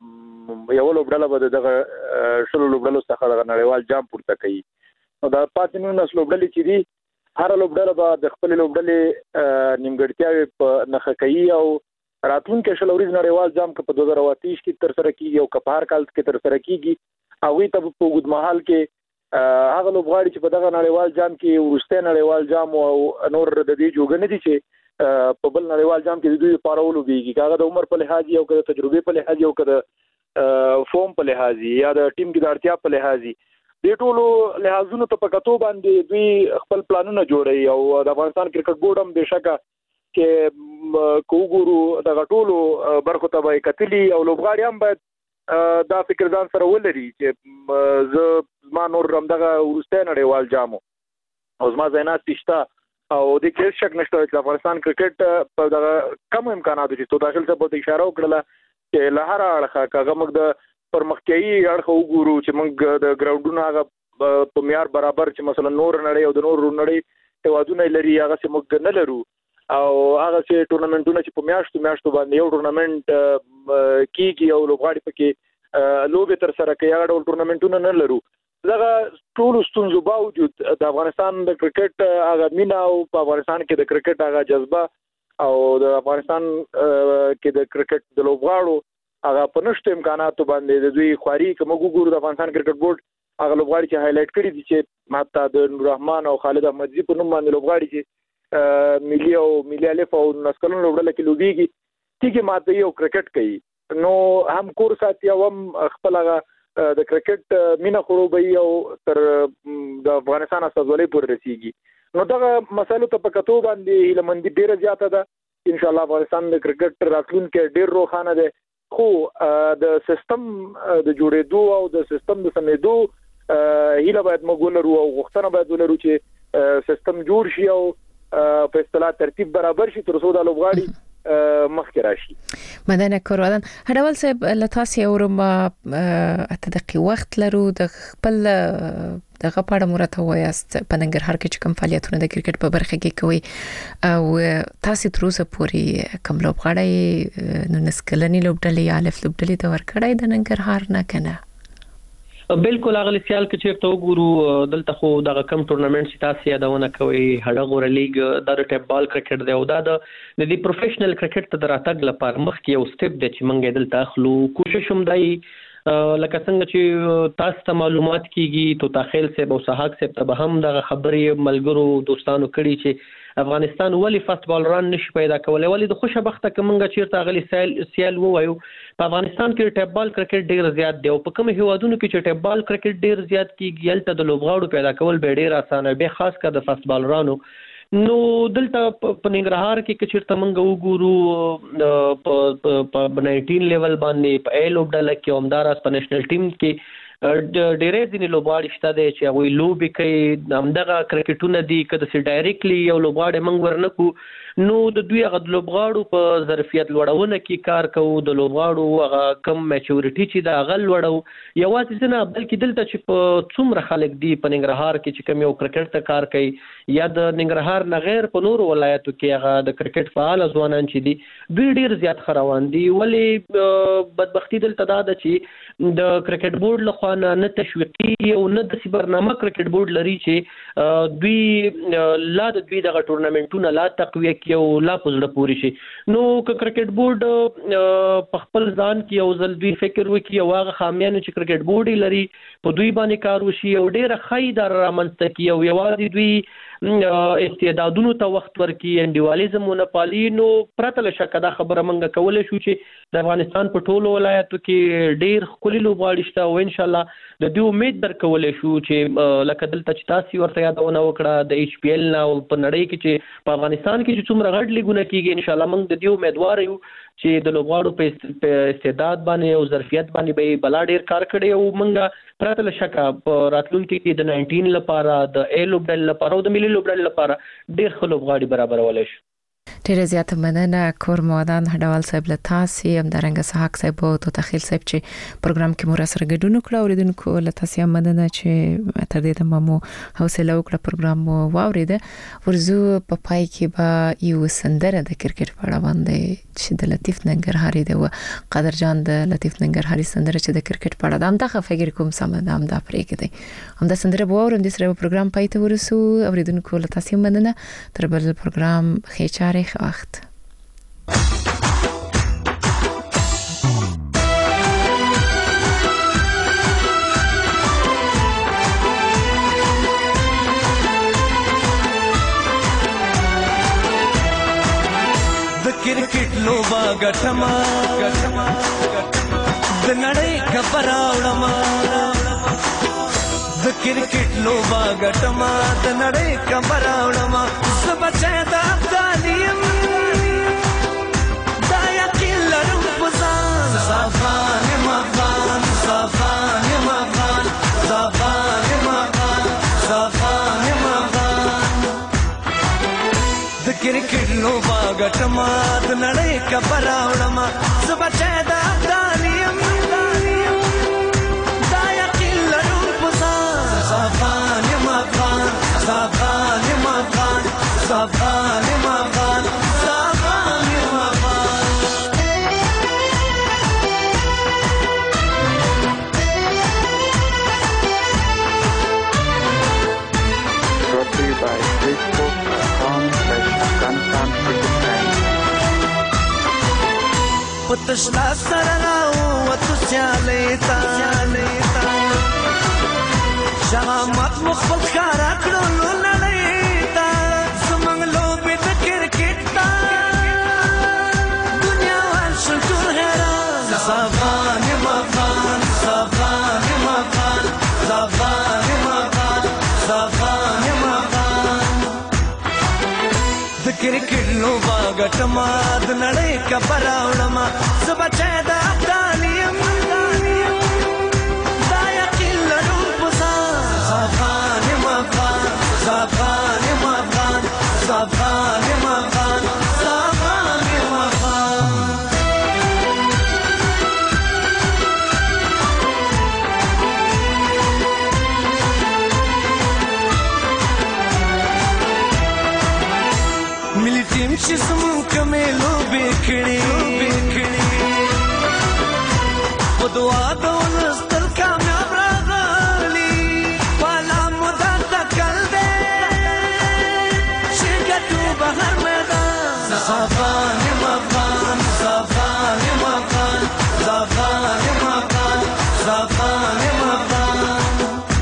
Speaker 5: یو لوبډله به دغه شل لوبډلو څخه د نړیوال جام پورته کوي. نو دا پاتې نولس لوبډلې چې دي هر لوبډله به د خپل لوبډلې نیمګړتیاوې په نښه کوي او راتلونکي شل ورځې نړیوال جام که په دوه زره اوه اتیا کې تر سره کیږي او که په هر کال کې تر سره کیږي هغوی ته په اوږدمهال کې هغه لوبغاړي چې په دغه نړیوال جام کې وروستی نړیوال جام او نور د دې جوګه نه دي چې په بل نړیوال جام کې د دوی لپاره ولوبېږي، که هغه د عمر په لحاظ او که د تجربې په لحاظ او که د فوم په لحاظ یا د ټیم کې د اړتیا په لحاظ دې ټولو لحاظونو ته په کتو باندې دوی خپل پلانونه جوړوي او د افغانستان کرکټ بورډ هم بېشکه چې که وګورو دغه ټولو برخو ته به یې کتلي او لوبغاړي هم باید دا فکر ځان سره ولري چې زه زما نور همدغه وروستی نړیوال جام او زما ځای ناستې شته او دې کې هېڅ شک نشته چې افغانستان کرکټ په دغه کمو امکاناتو چې تو داخل صاحب ورته اشاره وکړله چې له هره اړخه که هغه موږ د پرمختیایي اړخه وګورو چې موږ د ګراونډونو هغه په معیار برابر چې مثلا نور نړۍ او د نور نړۍ هېوادونه لري هغسې موږ نه لرو او هغه چې ټورنمنټونه چې په میاشتو میاشتو باندې یو ټورنمنټ کیږي او لوبغاړي پکې لوبې تر سره کوي هغه ډول ټورنمنټونه نه لرو. دغه ټولو ستونزو باوجود د افغانستان د کرکټ هغه مینه او په افغانستان کې د کرکټ هغه جذبه او د افغانستان کې د کرکټ د لوبغاړو هغه په نشته امکاناتو باندې د دوی خواري که موږ وګورو د افغانستان کرکټ بورډ هغه لوبغاړي چې هایلایټ کړي دي چې حتی د نوررحمان او خالد احمدزي په نوم باندې لوبغاړي چې ملي او ملي الف او نسکلون لوبډله کې لوبېږي تیږې ماتوي او کرکټ کوي نو هم کور ساتي او هم خپل هغه د کرکټ مینه خړوبوي او تر د افغانستان استازولۍ پورې رسیږي. نو دغه مسایلو ته په کتو باندې هیلهمندي ډېره زیاته ده. انشاءالله افغانستان د کرکټ راتلونکی ډېر روښانه دی خو د سیستم د جوړېدو او د سیستم د سمېدو هیله باید موږ ولرو او غوښتنه باید ولرو چې سیستم جوړ شي او په اصطلاح ترتیب برابر شي تر څو د لوبغاړي مخکې راشي.
Speaker 2: مننه کوردن هډوال صاحب له تاسو اورم اته دقیقې وخت لرو د خپل دغه پاړه مرته وایست په ننګرهار کې چې کوم فعالیتونه د کرکټ په برخه کې کوي او تاسو تر اوسه پورې کوم لوبغاړي نو نسکلنی لوبډلې یا الف لوبډلې ته ورکړای د ننګرهار نه کنه؟
Speaker 3: بالکل هغه سیال کې چې ته وګورو دلته خو دغه کم ټورنمنټ چې تاسو یادونه کوي هډغور لیګ د ټیپ بال کرکټ دی او دا د دې پروفیشنل کرکټ ته دراتګ لپاره مخکې یو سټپ دی چې موږ دلته اخلو. کوشش هم دی لکه څنګه چې تاسو ته معلومات کیږي تو تاخیل سه او صحاق سه ته به هم دغه خبرې ملګرو دوستانو کړي چې افغانستان ولی فاست بالران نشي پیدا کولای ولی د خوشبخته کومه چیرته غلي سیل سیل وایو په افغانستان کې ټیپ بال کرکټ ډیر زیات دی او په کوم هیوادونو کې چې ټیپ بال کرکټ ډیر زیات کیږي یلته د لوبغاړو پیدا کول به ډیر اسانه به خاص کر د فاست بالرانو. نو دلته په ننګرهار کې چې چیرته موږ وګورو په نایټین لیول باندې په ای لوبډله کې همدارس په نېشنل ټیم کې ډېرې ځینې لوبغاړي شته دي چې هغوی لوبې کوي همدغه کرکټونه دي که داسې ډایرکټلی یو لوبغاړی موږ ورنکړو نو د دوی هغه د لوبغاړو په ظرفیت لوړونه کې کار کوو د لوبغاړو هغه کم میچورټي چې د هغه لوړو یوازې ځنه بلکې دلته چې په څومره خلک دي په ننګرهار کې چې کوم یو کرکټ ته کار کوي یا د ننګرهار نه غیر په نورو ولایتو کې هغه د کرکټ فعال ځوانان چې دي دوی ډېر زیات ښه روان دي ولې بدبختي دلته دا ده چې د کرکټ بورډ لخوا نه تشویقي او نه داسې برنامه کرکټ بورډ لري چې دوی لا د دوی دغه ټورنمنټونه لا تقویه کړي او لا په زړه پورې شي. نو که کرکټ بورډ په خپل ځان کې یو ځل دوی فکر وکړي او هغه خامیانو چې کرکټ بورډ لري په دوی باندې کار وشي او ډېره ښه اداره رامنځته کړي او یوازې دوی استعدادونو ته وخت ورکړي انډیوالیزمونه پالي نو پرته له شکه دا خبره موږ کولی شو چې د افغانستان په ټولو ولایتو کې ډېر ښکلي لوبغاړي شته او انشاءالله د دوی امید درکولی شو چې لکه دلته چې تاسې ورته یادونه وکړه د ایچ پی ایل نه او په نړۍ کې چې په افغانستان کې چې څومره غټ لیګونه کېږي انشاءالله موږ د دې امیدوار یو چې د لوبغاړو په استعداد باندې او ظرفیت باندې به بلا ډیر کار کړي او موږ پرته له شکه په راتلونکي کې د نایټین لپاره د ای لوبډل لپاره او د ملي لوبډل لپاره ډیر ښه لوبغاړي برابرولای شو.
Speaker 2: ډېر زیات مننه کور مودان هډوال صاحب له تاسو هم درنګ سحق صاحب او توتخیل صاحب چې پروګرام کې مو سره ګډون وکړ او ریدونکو له تاسو هم مننه چې تر دې ته مو حوصله وکړه پروګرام مو واورید. ورزو په پای کې به یو سندره د کرکټ په اړه باندې چې د لطیف ننګرهاري دی او قدرجان د لطیف ننګرهاري سندره چې د کرکټ په اړه د امدا فکر کوم سم د امدا پرې کې دی هم د سندره به اورم د سره پروګرام پای ته ورسو او ریدونکو له تاسو مننه تر بل پروګرام خېچاره وخت.
Speaker 6: کرکټ لوبا غټما غټما د نړۍ خبراوړما د کرکټ لوبا غټما د نړۍ خبراوړما سبچې د افغانیم دا یقین لرم پزان صفان مفان صفان مفان صفان مفان صفان مفان د کرکټ لوبا غټما د نړۍ خبراوړما سبچې د افغانیم دا یقین لرم پزان صفان مفان صفان مفان صفان مفان صفان مفان
Speaker 7: brought to you by Facebook com slash Afghanistan Cricket Fans.
Speaker 6: پتشلا سرناو وتسیالیتا شامت مخبل خارا کړو نړیتا زمنګ لوبې د کرکټ تا دنیا ورشل ټول حیران صفان مفان صفان مفان صفان مفان صفان مفان د کرکټ لوبا غټما د نړۍ خبراوړما سبچې د افغانیم دا یقین لرم پزان صفان مفان صفان مفان صفان مفان صفان مفان ملي ټیم چې زموږ کومې لوبې کړې په دعا د ولس تل کامیاب راغلي والا مو دا تکل دی چې ګټو به هر میدان صفان مفان صفان مفان صفان مفان صفان مفان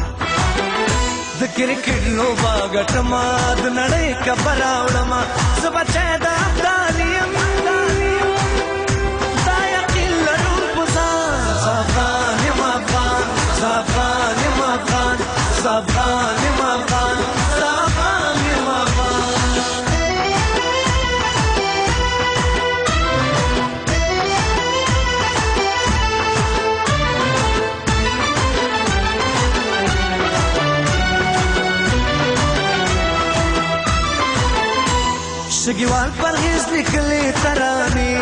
Speaker 6: د کرکټ لوبا غټما د نړۍ خبراوړما سبچې د افغانیم دا یقین لرم پزان صفان مفان صفان مفان صفان مفان صفان مفان شګیوال پرهیز لیکلې ترانې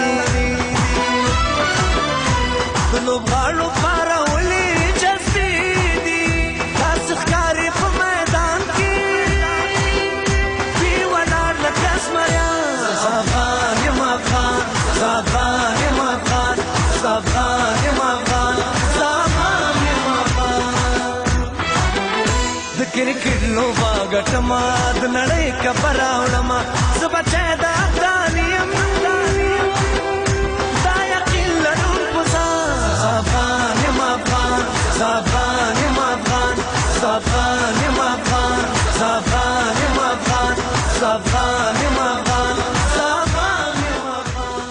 Speaker 6: د لوبغاړو پارولې جذبې دي تاسو ښکارې په میدان کې وی ولاړ لکه زمریان صفان مفان صفان مفان صفان مفان صفان مفان د کرکټ لوبا غټما د نړۍ خبراوړما سبچې د افغانیم دا یقین لرم پزان صفان مفان صفان مفان صفان مفان صفان مفان صفان مفان صفان مفان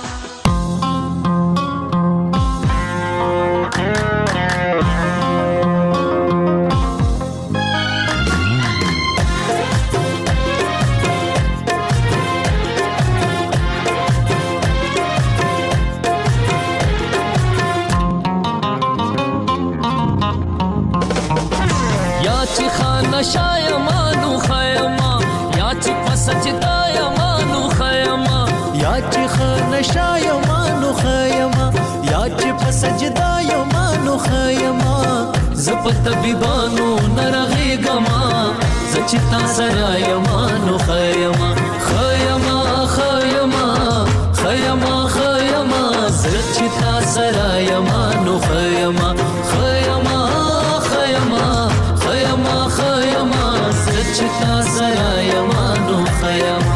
Speaker 8: شایمانو خیما یا چې پسچتا یمانو خیما
Speaker 6: سجدا یما نو خیما زپ طبيبانو نرغيګما زچتا سرا یما نو خیما خیما خیما خیما خیما زچتا سرا یما نو خیما خیما خیما خیما خیما زچتا سرا یما نو خیما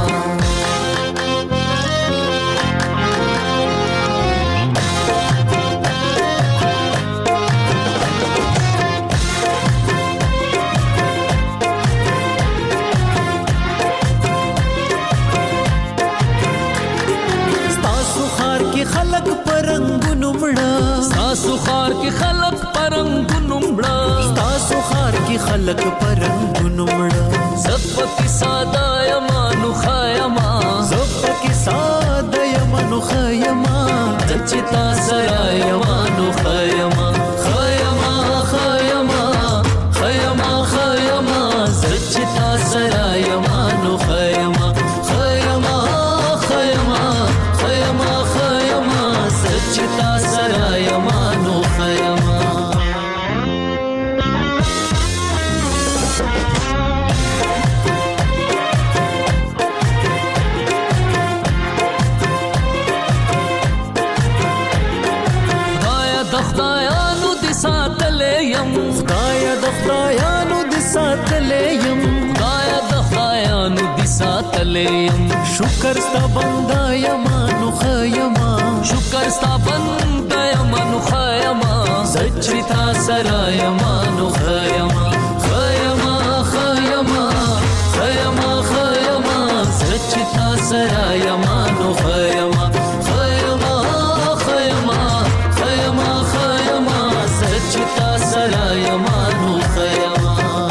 Speaker 6: خلق پرنګونو مړه تاسو خار کې خلق پرنګونو مړه تاسو خار کې خلق پرنګونو مړه زپکی ساده یمانو خایما زپکی ساده یمانو خایما چچتا سرا یمانو خایما خایما خایما خایما خایما چچتا سرا یمانو خایما خایما خایما خایما چتا سرا یمانو خیما خدایا د خدایانو د ساتلې يم خدایا د خدایانو د ساتلې يم خدایا د خدایانو د ساتلې يم شکر ستا بندا یمانو خیما شکر ستا بندا یمانو خیما سچتا سرا یمانو خیما خیما خیما خیما خیما سچتا سرا یمانو خیما خیما خیما خیما خیما سچتا سرا یمانو خیما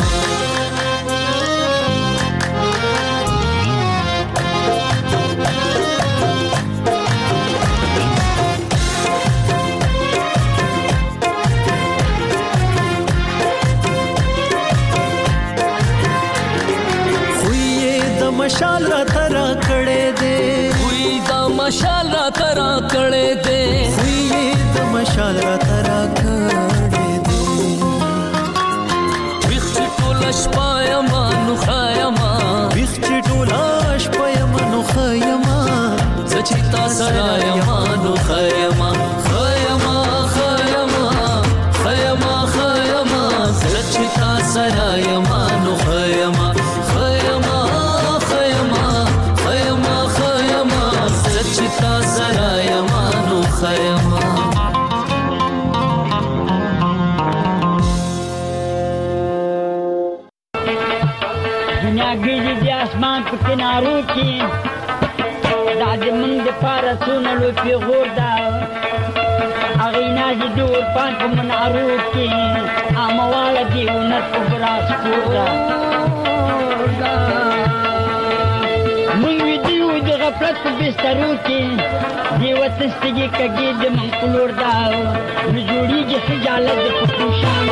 Speaker 6: مشال را ترا کړه دے وی دا مشال را ترا کړه دے وی دا مشال را ترا کړه دے وخت ټولش پایم نو خایما وخت ټولش پایم نو خایما زچتا سرا یما نو خایما خایما خایما خایما خایما زچتا سرا یما نو خایما خایما چتا سرا یمانو خیما
Speaker 8: دنیا گیری دی آسمان په کنارو کې دا د موږ د پاره څونه لوی پیغور ده هغې نازې د اورپان په منارو کې عامواله دې اونت په براس کور ده موږ ویده یو د غفلت په بسترو کې دې وطن سترګې کږې د موږ په لور ده نو جوړېږي خجالت د پښتو شان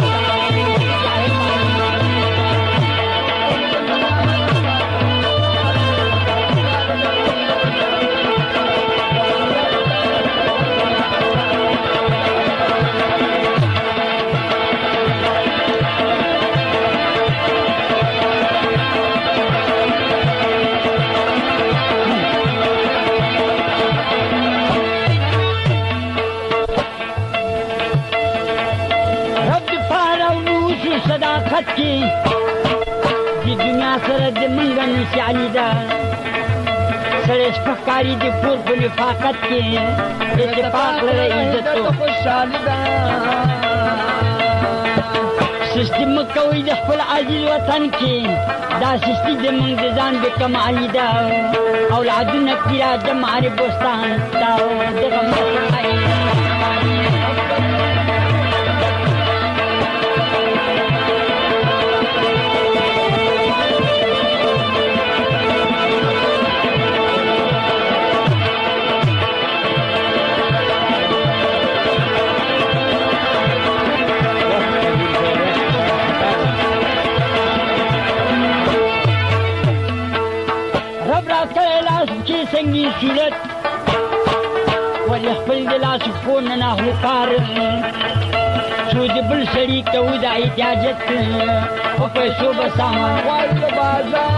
Speaker 8: صداقت کی دی دنیا سره د منګه نشانی ده سره سپکاری دی پور په نفاقت کې اتفاق لري عزت او خوشالي ده سستی مکوې د خپل عزیز وطن کې دا سستی د منګ د ځان به کمالي ده اولادونه پیرا د مار بوستان دا دغه مخای संगी सूरत یوازې خپل د لاس کور نه ناخلو کار څو د بل سړي کوو د احتیاجت په پیسو به سامان غواړو د بازار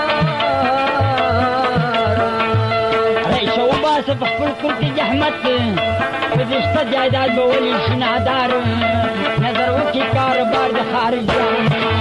Speaker 8: ریشه وباسه په خپل کور کې زحمت په دې شته جایداد به ولې شي نادار نظر وکړي کاروبار د خارج